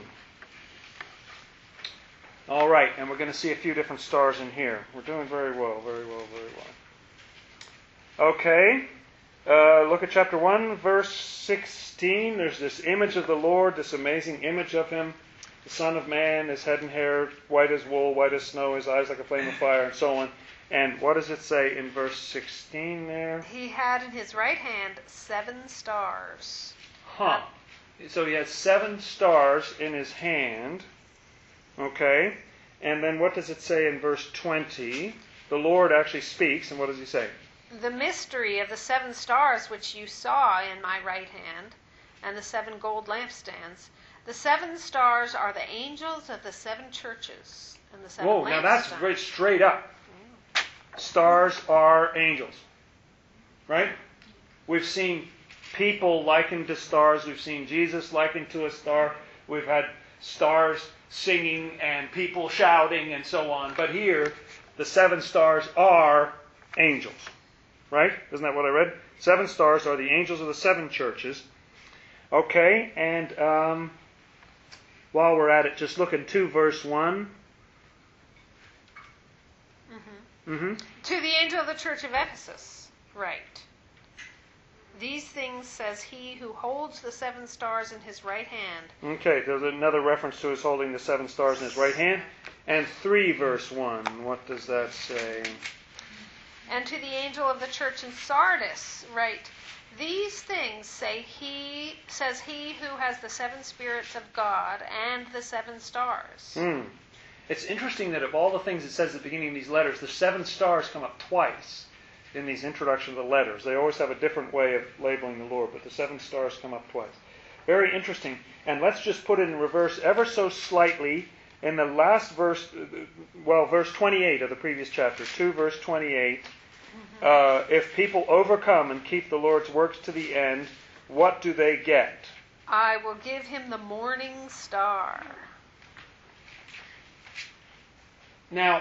All right, and we're going to see a few different stars in here. We're doing very well, very well, very well. Okay, uh, look at chapter one, verse sixteen. There's this image of the Lord, this amazing image of Him, the Son of Man, His head and hair white as wool, white as snow, His eyes like a flame of fire, and so on. And what does it say in verse sixteen there? He had in his right hand seven stars. Huh. So he had seven stars in his hand. Okay. And then what does it say in verse twenty? The Lord actually speaks, and what does He say? The mystery of the seven stars which you saw in my right hand, and the seven gold lampstands. The seven stars are the angels of the seven churches, and the seven Whoa, lampstands. now that's right straight up. Stars are angels. Right? We've seen people likened to stars. We've seen Jesus likened to a star. We've had stars singing and people shouting and so on. But here, the seven stars are angels. Right? Isn't that what I read? Seven stars are the angels of the seven churches. Okay, and um, while we're at it, just look into verse one. Mm-hmm. To the angel of the church of Ephesus, write. These things says he who holds the seven stars in his right hand. Okay, there's another reference to his holding the seven stars in his right hand. And three, verse one. What does that say? And to the angel of the church in Sardis, write. These things say he says he who has the seven spirits of God and the seven stars. Hmm. It's interesting that of all the things it says at the beginning of these letters, the seven stars come up twice in these introduction of the letters. They always have a different way of labeling the Lord, but the seven stars come up twice. Very interesting. And let's just put it in reverse ever so slightly. In the last verse, well, verse twenty-eight of the previous chapter, two verse twenty-eight, uh, if people overcome and keep the Lord's works to the end, what do they get? I will give him the morning star. Now,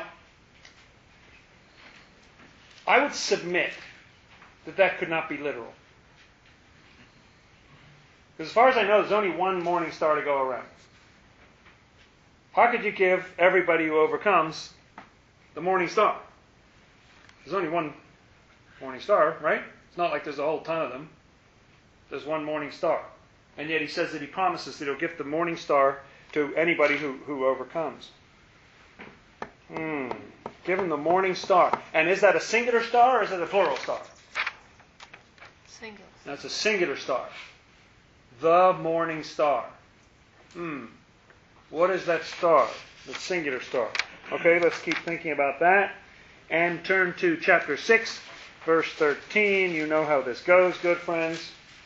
I would submit that that could not be literal. Because as far as I know, there's only one morning star to go around. How could you give everybody who overcomes the morning star? There's only one morning star, right? It's not like there's a whole ton of them. There's one morning star. And yet he says that he promises that he'll give the morning star to anybody who, who overcomes. Hmm. Give him the morning star. And is that a singular star or is it a plural star? Singular. That's a singular star. The morning star. Hmm. What is that star? The singular star. Okay, let's keep thinking about that. And turn to chapter six, verse thirteen. You know how this goes, good friends.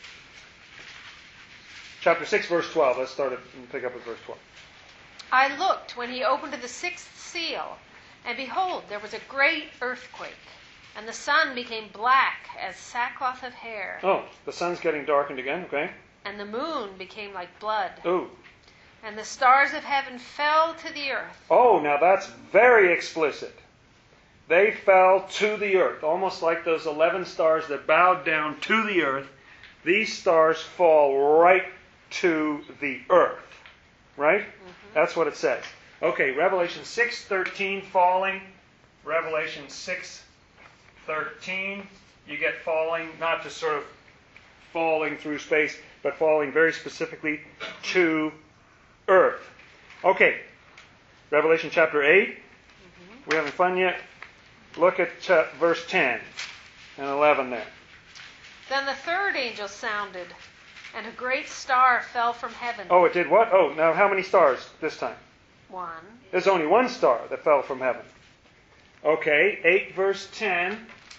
Chapter six, verse twelve. Let's start it and pick up at verse twelve. I looked when he opened the sixth seal, and behold, there was a great earthquake, and the sun became black as sackcloth of hair. Oh, the sun's getting darkened again, okay. And the moon became like blood. Ooh. And the stars of heaven fell to the earth. Oh, now that's very explicit. They fell to the earth, almost like those eleven stars that bowed down to the earth. These stars fall right to the earth. Right? Mm-hmm. That's what it says. Okay, Revelation six thirteen, falling. Revelation six thirteen, you get falling, not just sort of falling through space, but falling very specifically to earth. Okay, Revelation chapter eight. Mm-hmm. We having fun yet? Look at cha- verse ten and eleven there. Then the third angel sounded, and a great star fell from heaven. Oh, it did what? Oh, now how many stars this time? One. There's only one star that fell from heaven. Okay, eight verse ten.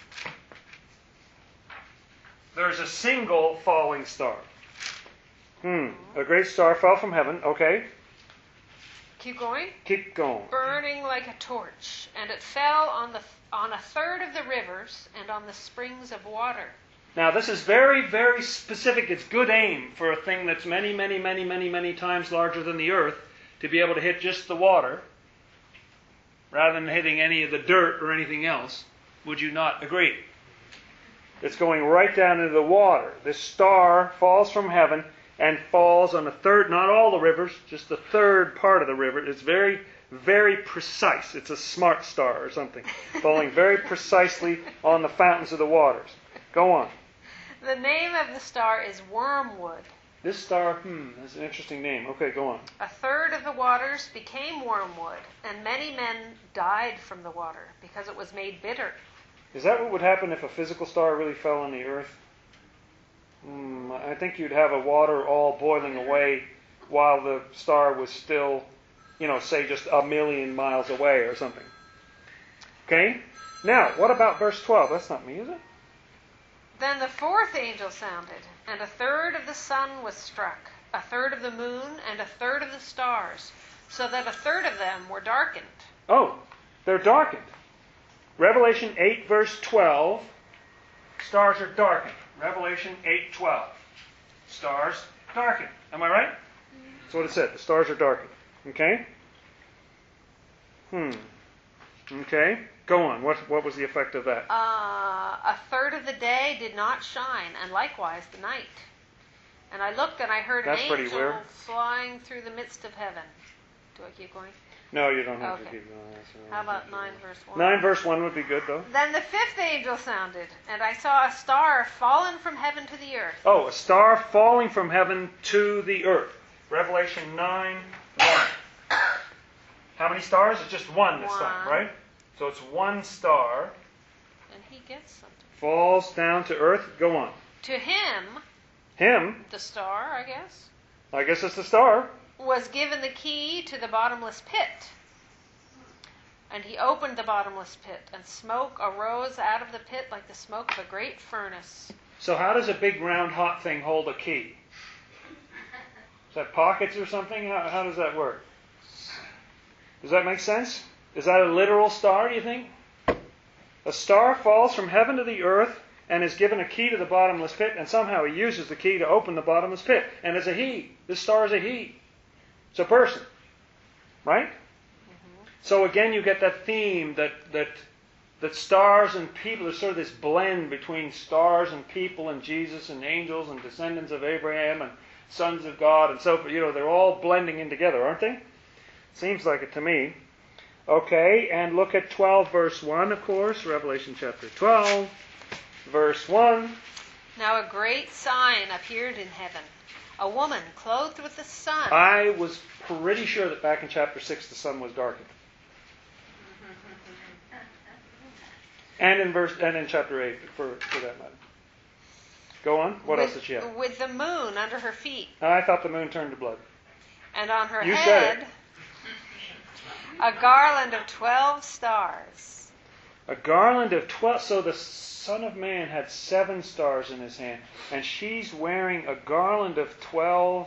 There's a single falling star. Hmm, a great star fell from heaven. Okay. Keep going. Keep going. Burning like a torch, and it fell on the on a third of the rivers and on the springs of water. Now this is very, very specific. It's good aim for a thing that's many, many, many, many, many times larger than the earth to be able to hit just the water rather than hitting any of the dirt or anything else. Would you not agree? It's going right down into the water. This star falls from heaven and falls on the third, not all the rivers, just the third part of the river. It's very, very precise. It's a smart star or something, falling very precisely on the fountains of the waters. Go on. The name of the star is Wormwood. This star, hmm, that's an interesting name. Okay, go on. A third of the waters became wormwood, and many men died from the water because it was made bitter. Is that what would happen if a physical star really fell on the earth? Hmm, I think you'd have a water all boiling away while the star was still, you know, say just a million miles away or something. Okay? Now, what about verse twelve? That's not me, is it? Then the fourth angel sounded, and a third of the sun was struck, a third of the moon, and a third of the stars, so that a third of them were darkened. Oh, they're darkened. Revelation eight, verse twelve, stars are darkened. Revelation eight, twelve, stars darkened. Am I right? That's what it said. The stars are darkened. Okay? Hmm. Okay. Go on. What what was the effect of that? Uh, a third of the day did not shine, and likewise the night. And I looked, and I heard That's an pretty angel weird. flying through the midst of heaven. Do I keep going? No, you don't have Okay. to keep going. That's all right. How about nine verse one? Nine verse one would be good, though. Then the fifth angel sounded, and I saw a star fallen from heaven to the earth. Oh, a star falling from heaven to the earth. Revelation nine, one. How many stars? It's just one this time, One. right? So it's one star. And he gets something. Falls down to earth. Go on. To him, Him, the star, I guess, I guess it's the star. was given the key to the bottomless pit. And he opened the bottomless pit, and smoke arose out of the pit like the smoke of a great furnace. So how does a big round hot thing hold a key? Is that pockets or something? How, how does that work? Does that make sense? Is that a literal star, do you think? A star falls from heaven to the earth and is given a key to the bottomless pit, and somehow he uses the key to open the bottomless pit. And it's a he. This star is a he. It's a person. Right? Mm-hmm. So again, you get that theme that, that, that stars and people, there's sort of this blend between stars and people and Jesus and angels and descendants of Abraham and sons of God and so forth. You know, they're all blending in together, aren't they? Seems like it to me. Okay, and look at twelve verse one, of course. Revelation chapter twelve, verse one. Now a great sign appeared in heaven, a woman clothed with the sun. I was pretty sure that back in chapter six the sun was darkened. And in verse and in chapter eight, for, for that matter. Go on. What with, else did she have? With the moon under her feet, I thought the moon turned to blood. and on her You said head a garland of twelve stars. A garland of twelve. So the Son of Man had seven stars in his hand, and she's wearing a garland of twelve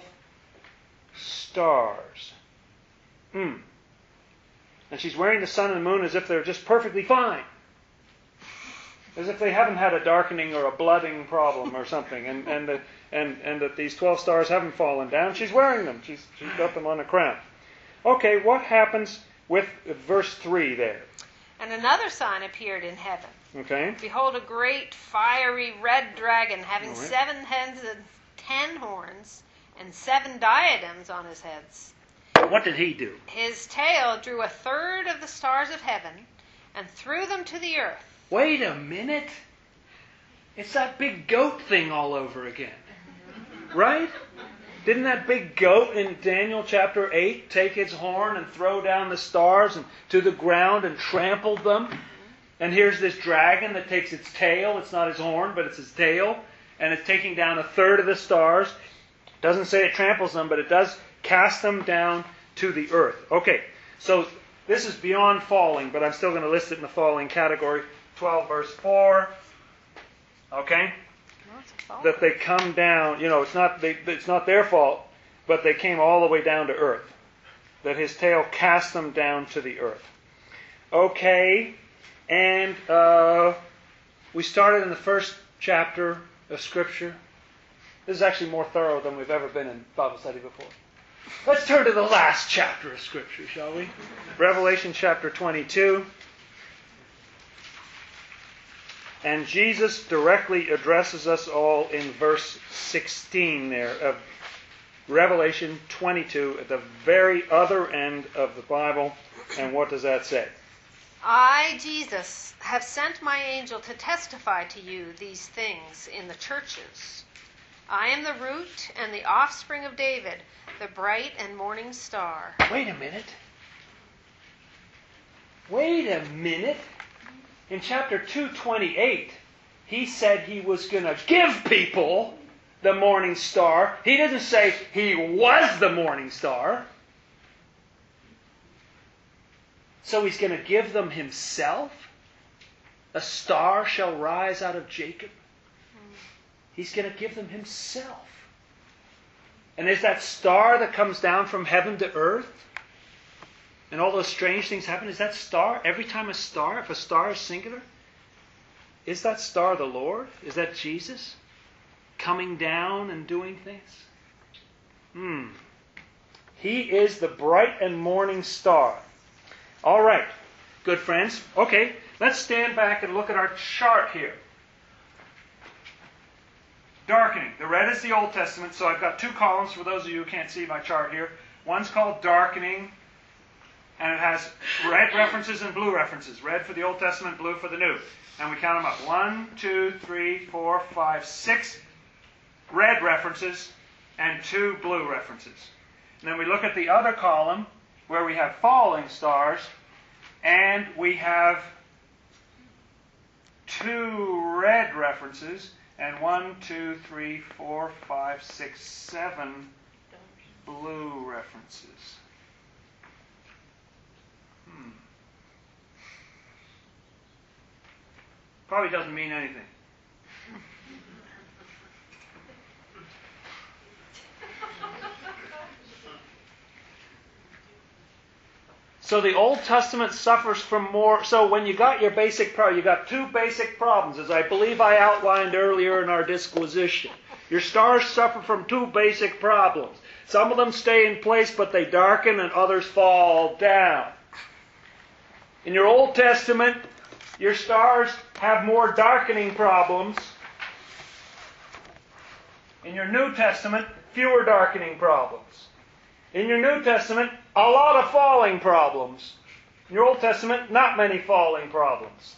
stars. Hmm. And she's wearing the sun and the moon as if they're just perfectly fine. As if they haven't had a darkening or a blooding problem or something, and and the, and and that these twelve stars haven't fallen down. She's wearing them. She's she's got them on a crown. Okay, what happens with verse three there? And another sign appeared in heaven. Okay. Behold, a great fiery red dragon having All right. seven heads and ten horns and seven diadems on his heads. What did he do? His tail drew a third of the stars of heaven and threw them to the earth. Wait a minute. It's that big goat thing all over again. Right? Didn't that big goat in Daniel chapter eight take its horn and throw down the stars and to the ground and trampled them? And here's this dragon that takes its tail. It's not his horn, but it's his tail. And it's taking down a third of the stars. Doesn't say it tramples them, but it does cast them down to the earth. Okay, So this is beyond falling, but I'm still going to list it in the falling category. twelve verse four. Okay? That they come down, you know, it's not they, it's not their fault, but they came all the way down to earth. That his tail cast them down to the earth. Okay, and uh, we started in the first chapter of Scripture. This is actually more thorough than we've ever been in Bible study before. Let's turn to the last chapter of Scripture, shall we? Revelation chapter twenty-two. And Jesus directly addresses us all in verse sixteen there of Revelation twenty-two, at the very other end of the Bible. And what does that say? I, Jesus, have sent my angel to testify to you these things in the churches. I am the root and the offspring of David, the bright and morning star. Wait a minute. Wait a minute. In chapter two twenty-eight, he said he was going to give people the morning star. He didn't say he was the morning star. So he's going to give them himself? A star shall rise out of Jacob. He's going to give them himself. And there's that star that comes down from heaven to earth. And all those strange things happen. Is that star, every time a star, if a star is singular, is that star the Lord? Is that Jesus coming down and doing things? Hmm. He is the bright and morning star. All right, good friends. Okay, let's stand back and look at our chart here. Darkening. The red is the Old Testament, so I've got two columns for those of you who can't see my chart here. One's called darkening, and it has red references and blue references. Red for the Old Testament, blue for the New. And we count them up. One, two, three, four, five, six red references and two blue references. And then we look at the other column where we have falling stars, and we have two red references, and one, two, three, four, five, six, seven blue references. Hmm. Probably doesn't mean anything. So the Old Testament suffers from more. So when you got your basic problem, you got two basic problems, as I believe I outlined earlier in our disquisition. Your stars suffer from two basic problems. Some of them stay in place, but they darken, and others fall down. In your Old Testament, your stars have more darkening problems. In your New Testament, fewer darkening problems. In your New Testament, a lot of falling problems. In your Old Testament, not many falling problems.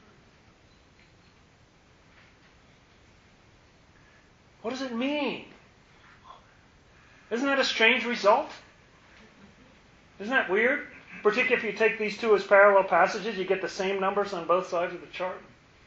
What does it mean? Isn't that a strange result? Isn't that weird? Particularly if you take these two as parallel passages, you get the same numbers on both sides of the chart.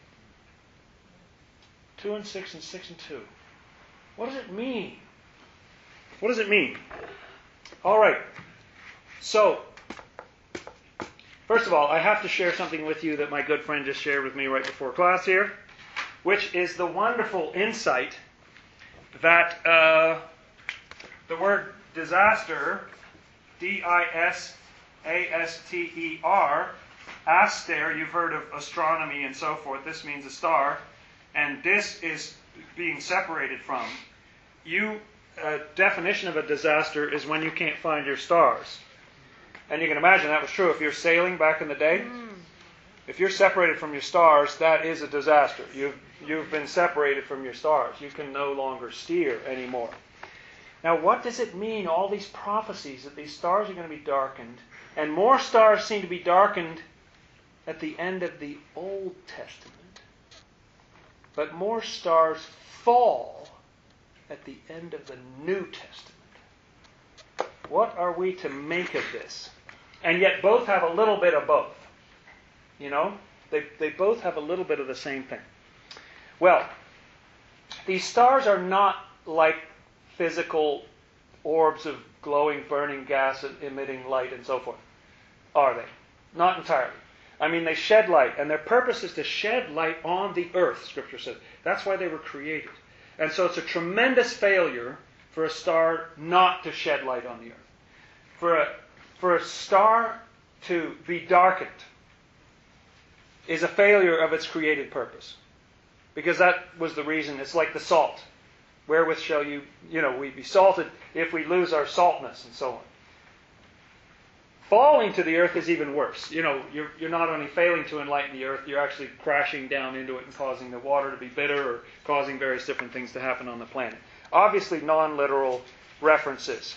Two and six and six and two. What does it mean? What does it mean? All right. So, first of all, I have to share something with you that my good friend just shared with me right before class here, which is the wonderful insight that uh, the word disaster, D I S A S T E R, aster, you've heard of astronomy and so forth, this means a star, and this is being separated from. You, a definition of a disaster is when you can't find your stars. And you can imagine that was true if you're sailing back in the day. Mm. If you're separated from your stars, that is a disaster. You've, you've been separated from your stars. You can no longer steer anymore. Now, what does it mean, all these prophecies that these stars are going to be darkened? And more stars seem to be darkened at the end of the Old Testament. But more stars fall at the end of the New Testament. What are we to make of this? And yet both have a little bit of both. You know? They, they both have a little bit of the same thing. Well, these stars are not like physical orbs of glowing, burning gas emitting light and so forth. are they? Not entirely. I mean, they shed light, and their purpose is to shed light on the earth, Scripture says. That's why they were created. And so it's a tremendous failure for a star not to shed light on the earth. For a, for a star to be darkened is a failure of its created purpose. Because that was the reason. It's like the salt. Wherewith shall you, you know, we be salted if we lose our saltness, and so on. Falling to the earth is even worse. You know, you're, you're not only failing to enlighten the earth, you're actually crashing down into it and causing the water to be bitter or causing various different things to happen on the planet. Obviously, non-literal references.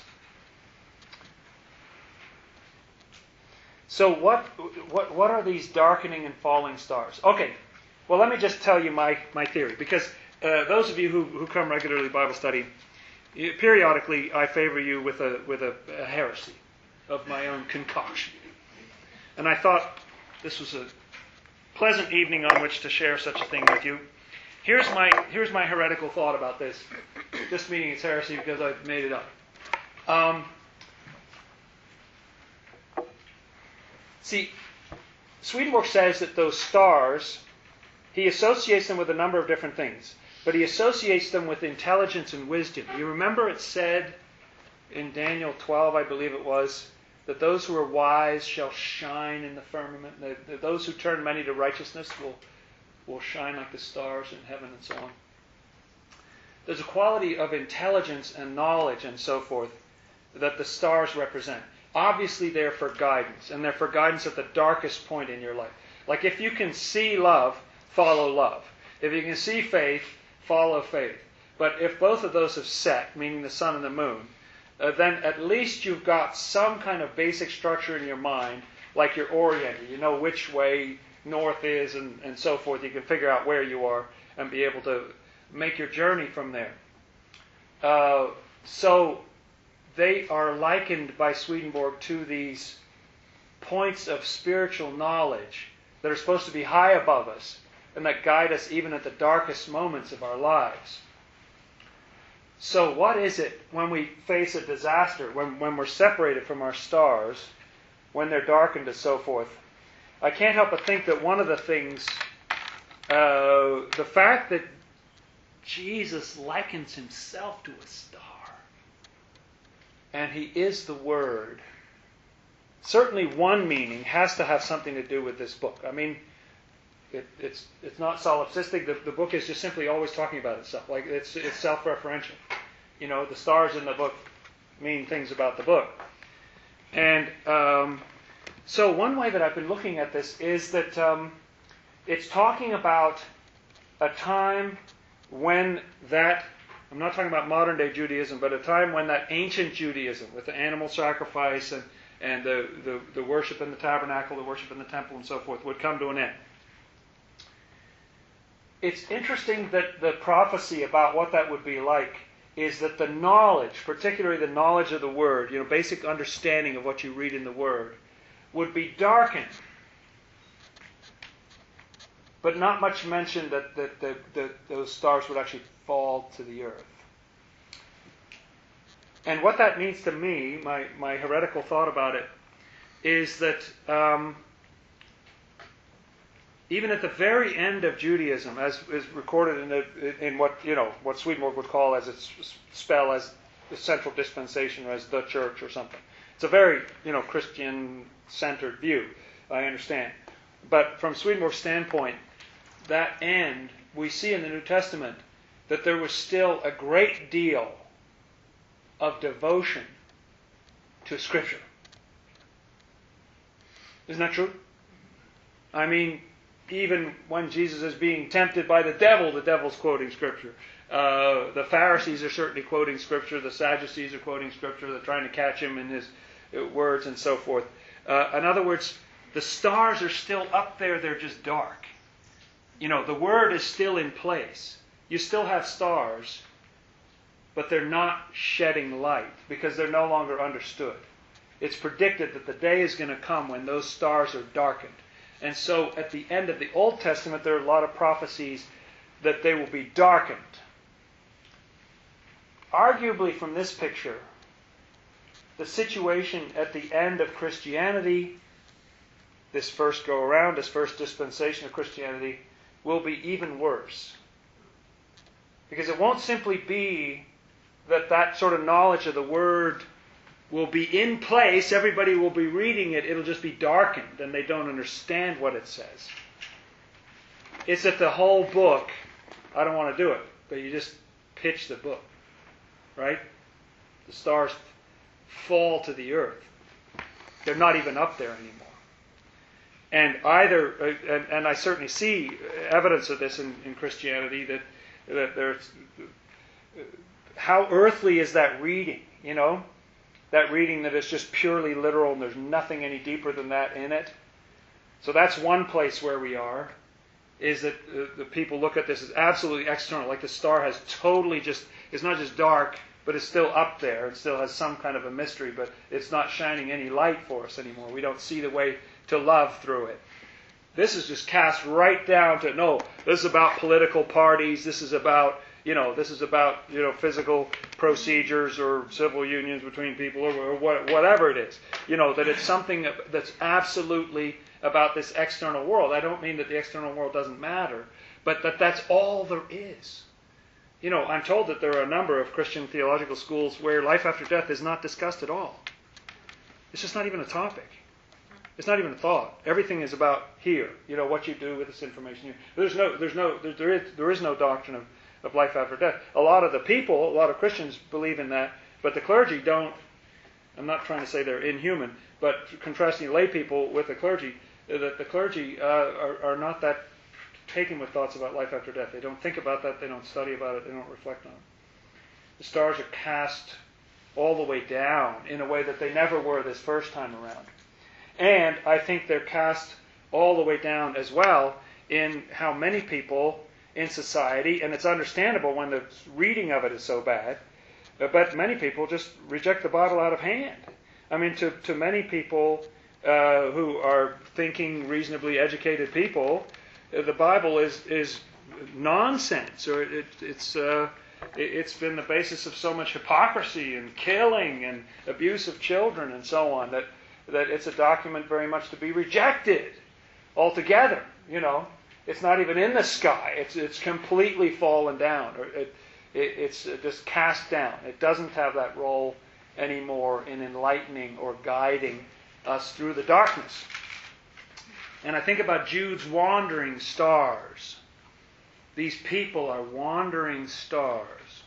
So what, what, what are these darkening and falling stars? Okay, well, let me just tell you my, my theory. Because uh, those of you who, who come regularly to Bible study, you, periodically I favor you with a with a, a heresy of my own concoction. And I thought this was a pleasant evening on which to share such a thing with you. Here's my here's my heretical thought about this. This meaning it's heresy because I've made it up. Um, see, Swedenborg says that those stars, he associates them with a number of different things. But he associates them with intelligence and wisdom. You remember it said in Daniel twelve, I believe it was, that those who are wise shall shine in the firmament. That those who turn many to righteousness will, will shine like the stars in heaven, and so on. There's a quality of intelligence and knowledge and so forth that the stars represent. Obviously they're for guidance, and they're for guidance at the darkest point in your life. Like if you can see love, follow love. If you can see faith, follow faith. But if both of those have set, meaning the sun and the moon, Uh, then at least you've got some kind of basic structure in your mind, like you're oriented. You know which way north is and, and so forth. You can figure out where you are and be able to make your journey from there. Uh, so they are likened by Swedenborg to these points of spiritual knowledge that are supposed to be high above us and that guide us even at the darkest moments of our lives. So what is it when we face a disaster, when, when we're separated from our stars, when they're darkened and so forth? I can't help but think that one of the things, uh, the fact that Jesus likens himself to a star, and he is the Word, certainly one meaning has to have something to do with this book. I mean, it, it's it's not solipsistic. The, the book is just simply always talking about itself. Like it's it's self-referential. You know, the stars in the book mean things about the book. And um, so one way that I've been looking at this is that um, it's talking about a time when that, I'm not talking about modern day Judaism, but a time when that ancient Judaism with the animal sacrifice and, and the, the, the worship in the tabernacle, the worship in the temple and so forth would come to an end. It's interesting that the prophecy about what that would be like is that the knowledge, particularly the knowledge of the Word, you know, basic understanding of what you read in the Word, would be darkened. But not much mention that, that, that, that those stars would actually fall to the earth. And what that means to me, my, my heretical thought about it, is that um, even at the very end of Judaism, as is recorded in, the, in what you know what Swedenborg would call as its spell as the central dispensation or as the church or something. It's a very you know Christian-centered view, I understand. But from Swedenborg's standpoint, that end, we see in the New Testament that there was still a great deal of devotion to Scripture. Isn't that true? I mean, even when Jesus is being tempted by the devil, the devil's quoting Scripture. Uh, the Pharisees are certainly quoting Scripture. The Sadducees are quoting Scripture. They're trying to catch him in his words and so forth. Uh, in other words, the stars are still up there. They're just dark. You know, the Word is still in place. You still have stars, but they're not shedding light because they're no longer understood. It's predicted that the day is going to come when those stars are darkened. And so at the end of the Old Testament, there are a lot of prophecies that they will be darkened. Arguably from this picture, the situation at the end of Christianity this first go around, this first dispensation of Christianity, will be even worse. Because it won't simply be that that sort of knowledge of the Word will be in place, everybody will be reading it, it'll just be darkened and they don't understand what it says. It's that the whole book, I don't want to do it, but you just pitch the book, right? The stars fall to the earth. They're not even up there anymore. And either, and, and I certainly see evidence of this in, in Christianity, that, that there's, how earthly is that reading, you know? That reading that is just purely literal and there's nothing any deeper than that in it. So that's one place where we are, is that uh, the people look at this as absolutely external, like the star has totally just, it's not just dark, but it's still up there. It still has some kind of a mystery, but it's not shining any light for us anymore. We don't see the way to love through it. This is just cast right down to, no, this is about political parties, this is about, you know, this is about, you know, physical procedures or civil unions between people or, or what, whatever it is. You know, that it's something that's absolutely about this external world. I don't mean that the external world doesn't matter, but that that's all there is. You know, I'm told that there are a number of Christian theological schools where life after death is not discussed at all. It's just not even a topic. It's not even a thought. Everything is about here. You know, what you do with this information here. There's no, there's no, there, there is, there is no doctrine of, of life after death. A lot of the people, a lot of Christians believe in that, but the clergy don't. I'm not trying to say they're inhuman, but contrasting lay people with the clergy, that the clergy uh, are, are not that taken with thoughts about life after death. They don't think about that. They don't study about it. They don't reflect on it. The stars are cast all the way down in a way that they never were this first time around. And I think they're cast all the way down as well in how many people in society, and it's understandable when the reading of it is so bad, but many people just reject the Bible out of hand. I mean, to, to many people uh, who are thinking, reasonably educated people, the Bible is is nonsense, or it, it's uh, it, it's been the basis of so much hypocrisy and killing and abuse of children and so on, that that it's a document very much to be rejected altogether. You know, it's not even in the sky; it's it's completely fallen down, or it, it it's just cast down. It doesn't have that role anymore in enlightening or guiding us through the darkness. And I think about Jude's wandering stars. These people are wandering stars.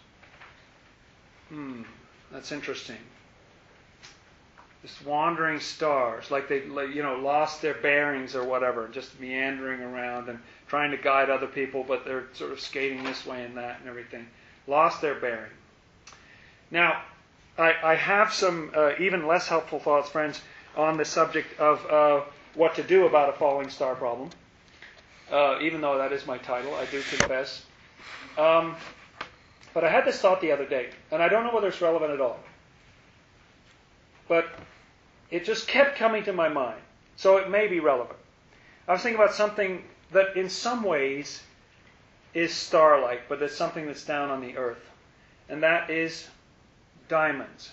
Hmm, that's interesting. This wandering stars, like they, you know, lost their bearings or whatever, just meandering around and trying to guide other people, but they're sort of skating this way and that and everything. Lost their bearing. Now, I, I have some uh, even less helpful thoughts, friends, on the subject of uh, what to do about a falling star problem. Uh, even though that is my title, I do confess. Um, but I had this thought the other day, and I don't know whether it's relevant at all. But it just kept coming to my mind, so it may be relevant. I was thinking about something that in some ways is star-like, but it's something that's down on the earth, and that is diamonds.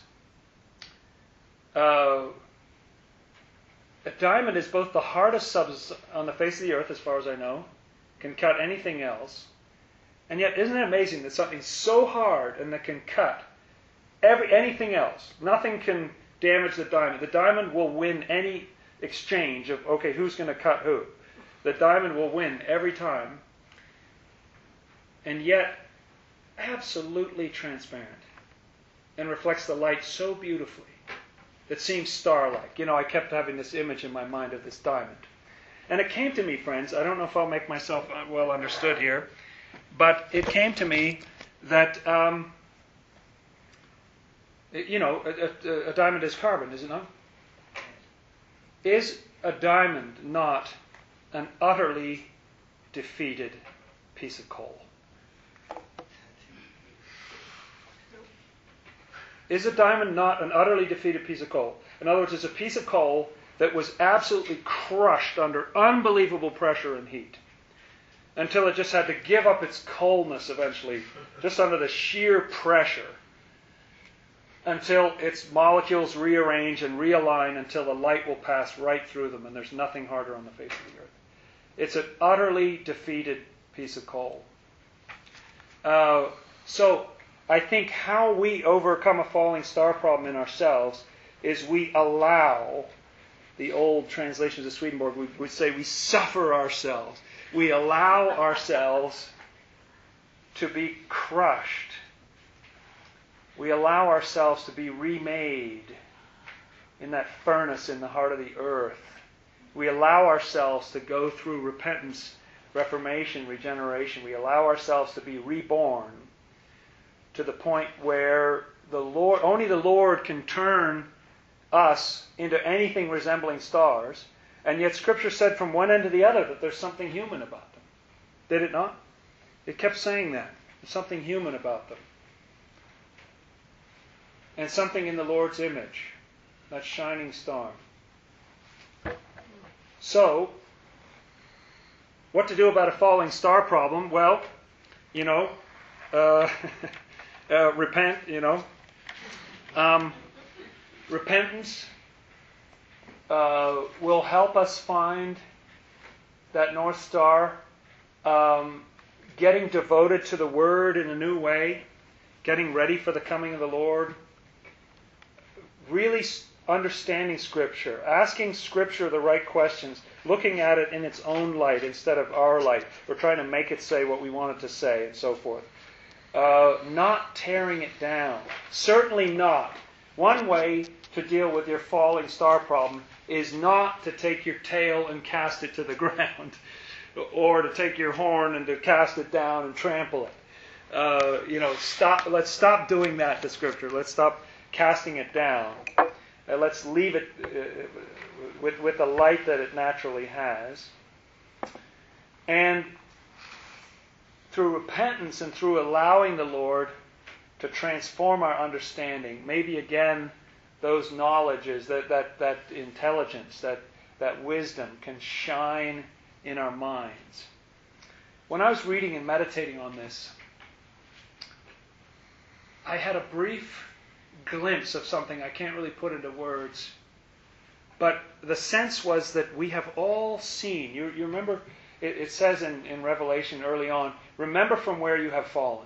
Uh, a diamond is both the hardest substance on the face of the earth, as far as I know, can cut anything else, and yet isn't it amazing that something so hard and that can cut every anything else, nothing can damage the diamond. The diamond will win any exchange of, okay, who's going to cut who? The diamond will win every time, and yet absolutely transparent and reflects the light so beautifully. It seems star-like. You know, I kept having this image in my mind of this diamond. And it came to me, friends, I don't know if I'll make myself well understood here, but it came to me that, um, you know, a, a, a diamond is carbon, is it not? Is a diamond not an utterly defeated piece of coal? Is a diamond not an utterly defeated piece of coal? In other words, it's a piece of coal that was absolutely crushed under unbelievable pressure and heat until it just had to give up its coalness eventually, just under the sheer pressure. until its molecules rearrange and realign until the light will pass right through them and there's nothing harder on the face of the earth. It's an utterly defeated piece of coal. Uh, so I think how we overcome a falling star problem in ourselves is we allow, the old translations of Swedenborg would, would say we suffer ourselves. We allow ourselves to be crushed. We allow ourselves to be remade in that furnace in the heart of the earth. We allow ourselves to go through repentance, reformation, regeneration. We allow ourselves to be reborn to the point where the Lord, only the Lord can turn us into anything resembling stars. And yet Scripture said from one end to the other that there's something human about them. Did it not? It kept saying that. There's something human about them. And something in the Lord's image. That shining star. So, what to do about a falling star problem? Well, you know, uh, uh, repent, you know. Um, repentance uh, will help us find that North Star. Um, getting devoted to the Word in a new way. Getting ready for the coming of the Lord. Really understanding Scripture, asking Scripture the right questions, looking at it in its own light instead of our light. We're trying to make it say what we want it to say and so forth. Uh, not tearing it down. Certainly not. One way to deal with your falling star problem is not to take your tail and cast it to the ground, or to take your horn and to cast it down and trample it. Uh, you know, stop. Let's stop doing that to Scripture. Let's stop casting it down. Uh, let's leave it uh, with, with the light that it naturally has. And through repentance and through allowing the Lord to transform our understanding, maybe again those knowledges, that, that, that intelligence, that, that wisdom can shine in our minds. When I was reading and meditating on this, I had a brief glimpse of something I can't really put into words. But the sense was that we have all seen. You, you remember, it, it says in, in Revelation early on, remember from where you have fallen.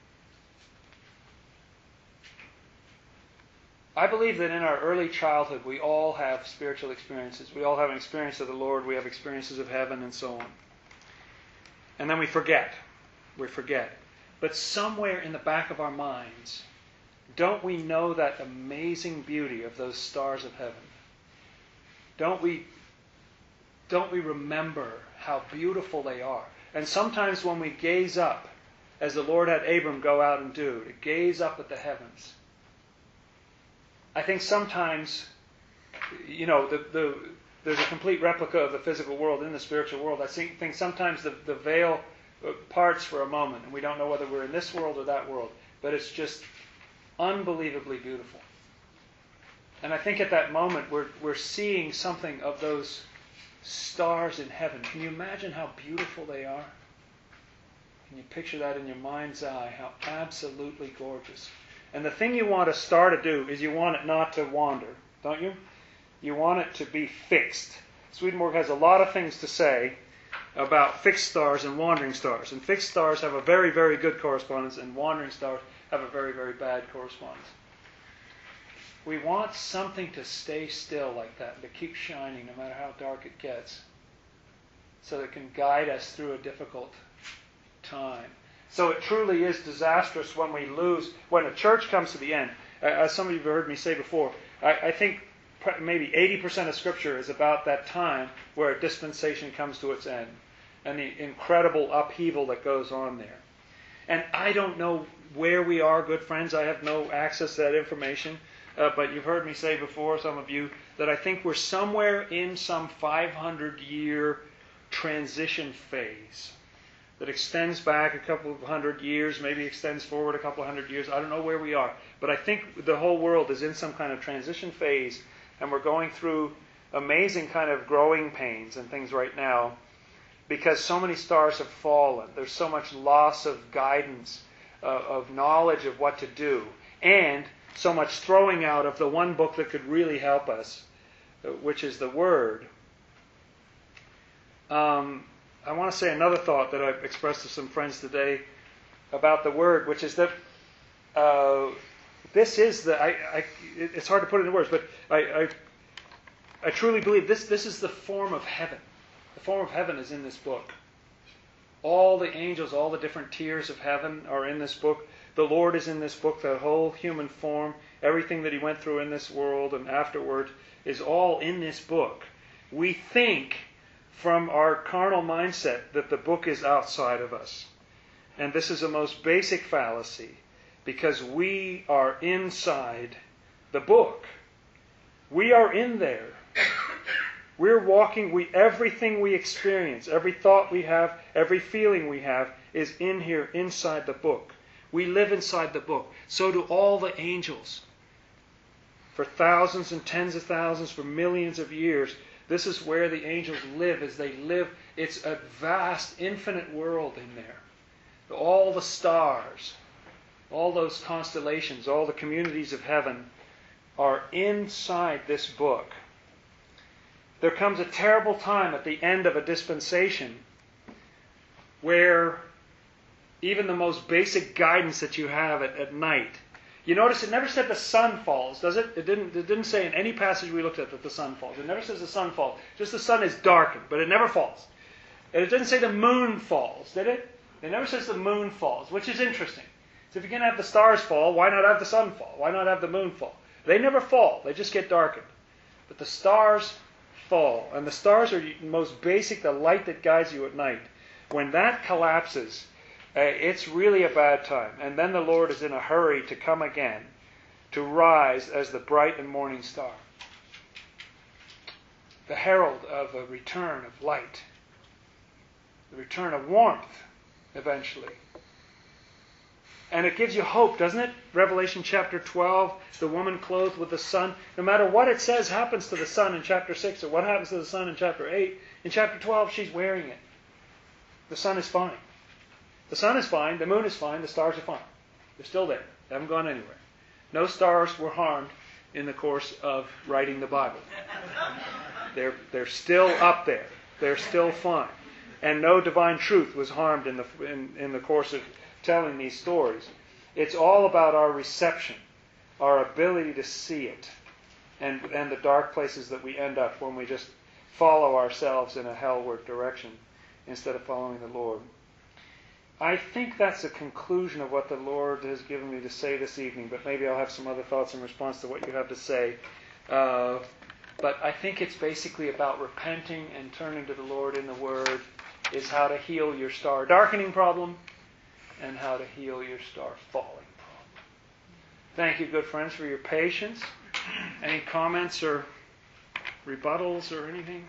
I believe that in our early childhood we all have spiritual experiences. We all have an experience of the Lord. We have experiences of heaven and so on. And then we forget. We forget. But somewhere in the back of our minds, don't we know that amazing beauty of those stars of heaven? Don't we, don't we remember how beautiful they are? And sometimes when we gaze up, as the Lord had Abram go out and do, to gaze up at the heavens, I think sometimes, you know, the, the, there's a complete replica of the physical world in the spiritual world. I think, think sometimes the, the veil parts for a moment, and we don't know whether we're in this world or that world. But it's just unbelievably beautiful. And I think at that moment we're we're seeing something of those stars in heaven. Can you imagine how beautiful they are? Can you picture that in your mind's eye? How absolutely gorgeous. And the thing you want a star to do is you want it not to wander, don't you? You want it to be fixed. Swedenborg has a lot of things to say about fixed stars and wandering stars. And fixed stars have a very, very good correspondence, and wandering stars have a very, very bad correspondence. We want something to stay still like that, to keep shining no matter how dark it gets, so that it can guide us through a difficult time. So it truly is disastrous when we lose, when a church comes to the end. As some of you have heard me say before, I, I think maybe eighty percent of Scripture is about that time where a dispensation comes to its end, and the incredible upheaval that goes on there. And I don't know where we are, good friends. I have no access to that information. Uh, but you've heard me say before, some of you, that I think we're somewhere in some five hundred year transition phase that extends back a couple of hundred years, maybe extends forward a couple of hundred years. I don't know where we are. But I think the whole world is in some kind of transition phase, and we're going through amazing kind of growing pains and things right now because so many stars have fallen. There's so much loss of guidance, uh, of knowledge of what to do. And so much throwing out of the one book that could really help us, which is the Word. Um, I want to say another thought that I've expressed to some friends today about the Word, which is that uh, this is the, I, I, it's hard to put it into words, but I, I, I truly believe this, this is the form of heaven. The form of heaven is in this book. All the angels, all the different tiers of heaven are in this book. The Lord is in this book, the whole human form, everything that He went through in this world and afterward is all in this book. We think from our carnal mindset that the book is outside of us. And this is a most basic fallacy, because we are inside the book. We are in there. We're walking, we everything we experience, every thought we have, every feeling we have is in here, inside the book. We live inside the book. So do all the angels. For thousands and tens of thousands, for millions of years, this is where the angels live as they live. It's a vast, infinite world in there. All the stars, all those constellations, all the communities of heaven are inside this book. There comes a terrible time at the end of a dispensation where even the most basic guidance that you have at, at night, you notice it never said the sun falls, does it? It didn't, it didn't say in any passage we looked at that the sun falls. It never says the sun falls. Just the sun is darkened, but it never falls. And it didn't say the moon falls, did it? It never says the moon falls, which is interesting. So if you're going to have the stars fall, why not have the sun fall? Why not have the moon fall? They never fall. They just get darkened. But the stars fall. And the stars are the most basic, the light that guides you at night. When that collapses, uh, it's really a bad time. And then the Lord is in a hurry to come again, to rise as the bright and morning star. The herald of a return of light. The return of warmth, eventually. And it gives you hope, doesn't it? Revelation chapter twelve, the woman clothed with the sun. No matter what it says happens to the sun in chapter six, or what happens to the sun in chapter eight, in chapter twelve she's wearing it. The sun is fine. The sun is fine, the moon is fine, the stars are fine. They're still there. They haven't gone anywhere. No stars were harmed in the course of writing the Bible. They're, they're still up there. They're still fine. And no divine truth was harmed in the, in, in the course of telling these stories. It's all about our reception, our ability to see it, and, and the dark places that we end up when we just follow ourselves in a hellward direction instead of following the Lord. I think that's the conclusion of what the Lord has given me to say this evening, but maybe I'll have some other thoughts in response to what you have to say. Uh, but I think it's basically about repenting and turning to the Lord in the Word is how to heal your star darkening problem and how to heal your star falling problem. Thank you, good friends, for your patience. Any comments or rebuttals or anything?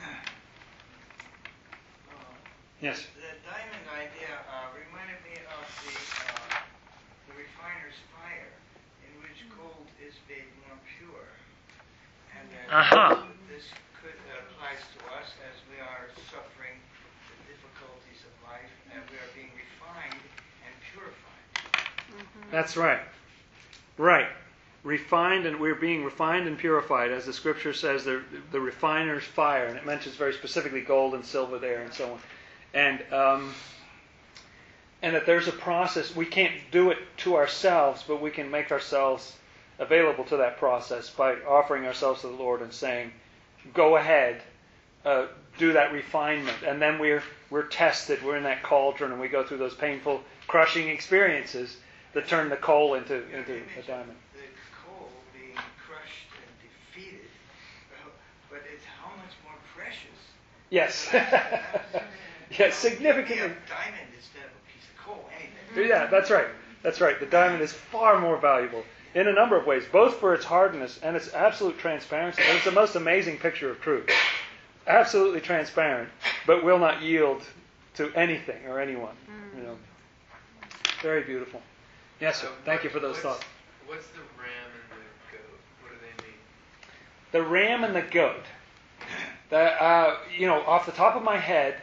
Uh, yes? The diamond idea uh, reminded me of the, uh, the refiner's fire, in which gold is made more pure. And uh, Uh-huh. this could uh, applies to us as we are suffering the difficulties of life, and we are being refined and purified. Mm-hmm. That's right. Right. Refined, and we're being refined and purified, as the Scripture says, the, the refiner's fire, and it mentions very specifically gold and silver there and so on. And um, and that there's a process. We can't do it to ourselves, but we can make ourselves available to that process by offering ourselves to the Lord and saying, go ahead, uh, do that refinement. And then we're we're tested. We're in that cauldron, and we go through those painful, crushing experiences that turn the coal into, into a diamond. The coal being crushed and defeated, but it's how much more precious. Yes. Yes, significantly. A diamond instead of a piece of coal, anything. Yeah, that's right. That's right. The diamond is far more valuable in a number of ways, both for its hardness and its absolute transparency. It's the most amazing picture of truth. Absolutely transparent, but will not yield to anything or anyone. You know, very beautiful. Yes, sir. Uh, Thank you what- for those what's, thoughts. What's the ram and the goat? What do they mean? The ram and the goat. The, uh, you know, off the top of my head,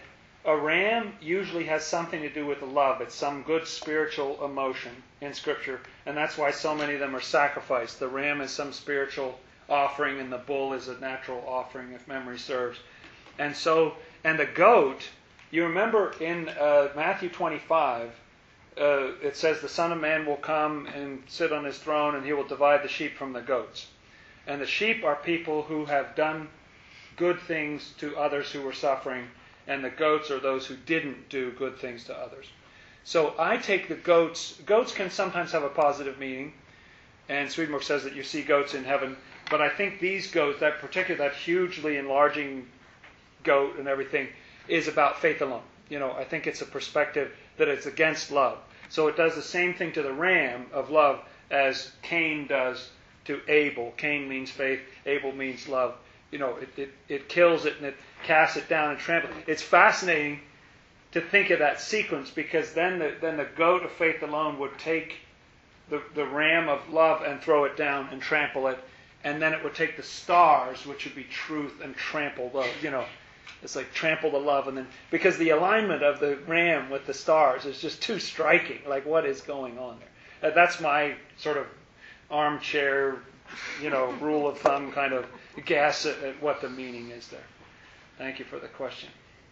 A ram usually has something to do with love. It's some good spiritual emotion in Scripture, and that's why so many of them are sacrificed. The ram is some spiritual offering, and the bull is a natural offering, if memory serves. And so, and the goat, you remember in uh, Matthew twenty-five, uh, it says the Son of Man will come and sit on his throne, and he will divide the sheep from the goats. And the sheep are people who have done good things to others who were suffering, and the goats are those who didn't do good things to others. So I take the goats. Goats can sometimes have a positive meaning, and Swedenborg says that you see goats in heaven. But I think these goats, that particular, that hugely enlarging goat and everything, is about faith alone. You know, I think it's a perspective that it's against love. So it does the same thing to the ram of love as Cain does to Abel. Cain means faith, Abel means love. You know, it, it, it kills it and it casts it down and tramples it. It's fascinating to think of that sequence, because then the, then the goat of faith alone would take the, the ram of love and throw it down and trample it. And then it would take the stars, which would be truth, and trample love. You know, it's like trample the love. And then, because the alignment of the ram with the stars is just too striking. Like, what is going on there? Uh, that's my sort of armchair, you know, rule of thumb kind of guess at, at what the meaning is there. Thank you for the question.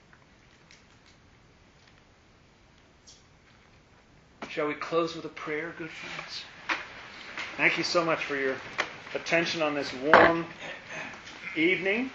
Shall we close with a prayer, good friends? Thank you so much for your attention on this warm evening.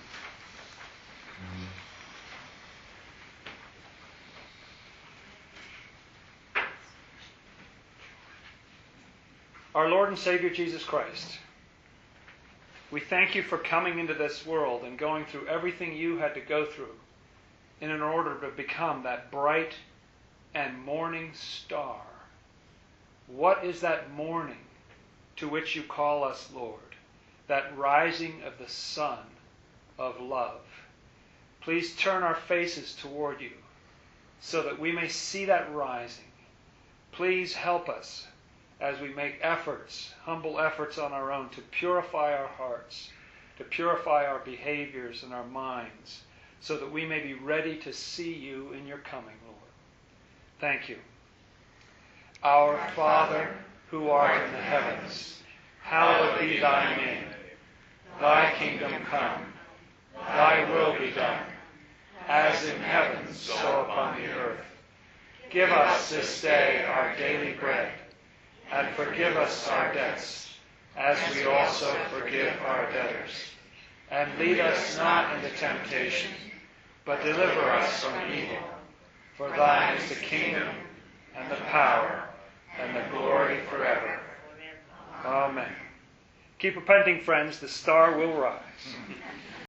Our Lord and Savior Jesus Christ, we thank you for coming into this world and going through everything you had to go through in order to become that bright and morning star. What is that morning to which you call us, Lord? That rising of the sun of love. Please turn our faces toward you so that we may see that rising. Please help us as we make efforts, humble efforts on our own, to purify our hearts, to purify our behaviors and our minds, so that we may be ready to see you in your coming, Lord. Thank you. Our Father, who art in the heavens, hallowed be thy name. Thy kingdom come, thy will be done, as in heaven, so upon the earth. Give us this day our daily bread, and forgive us our debts, as we also forgive our debtors. And lead us not into temptation, but deliver us from evil. For thine is the kingdom, and the power, and the glory forever. Amen. Keep repenting, friends. The star will rise.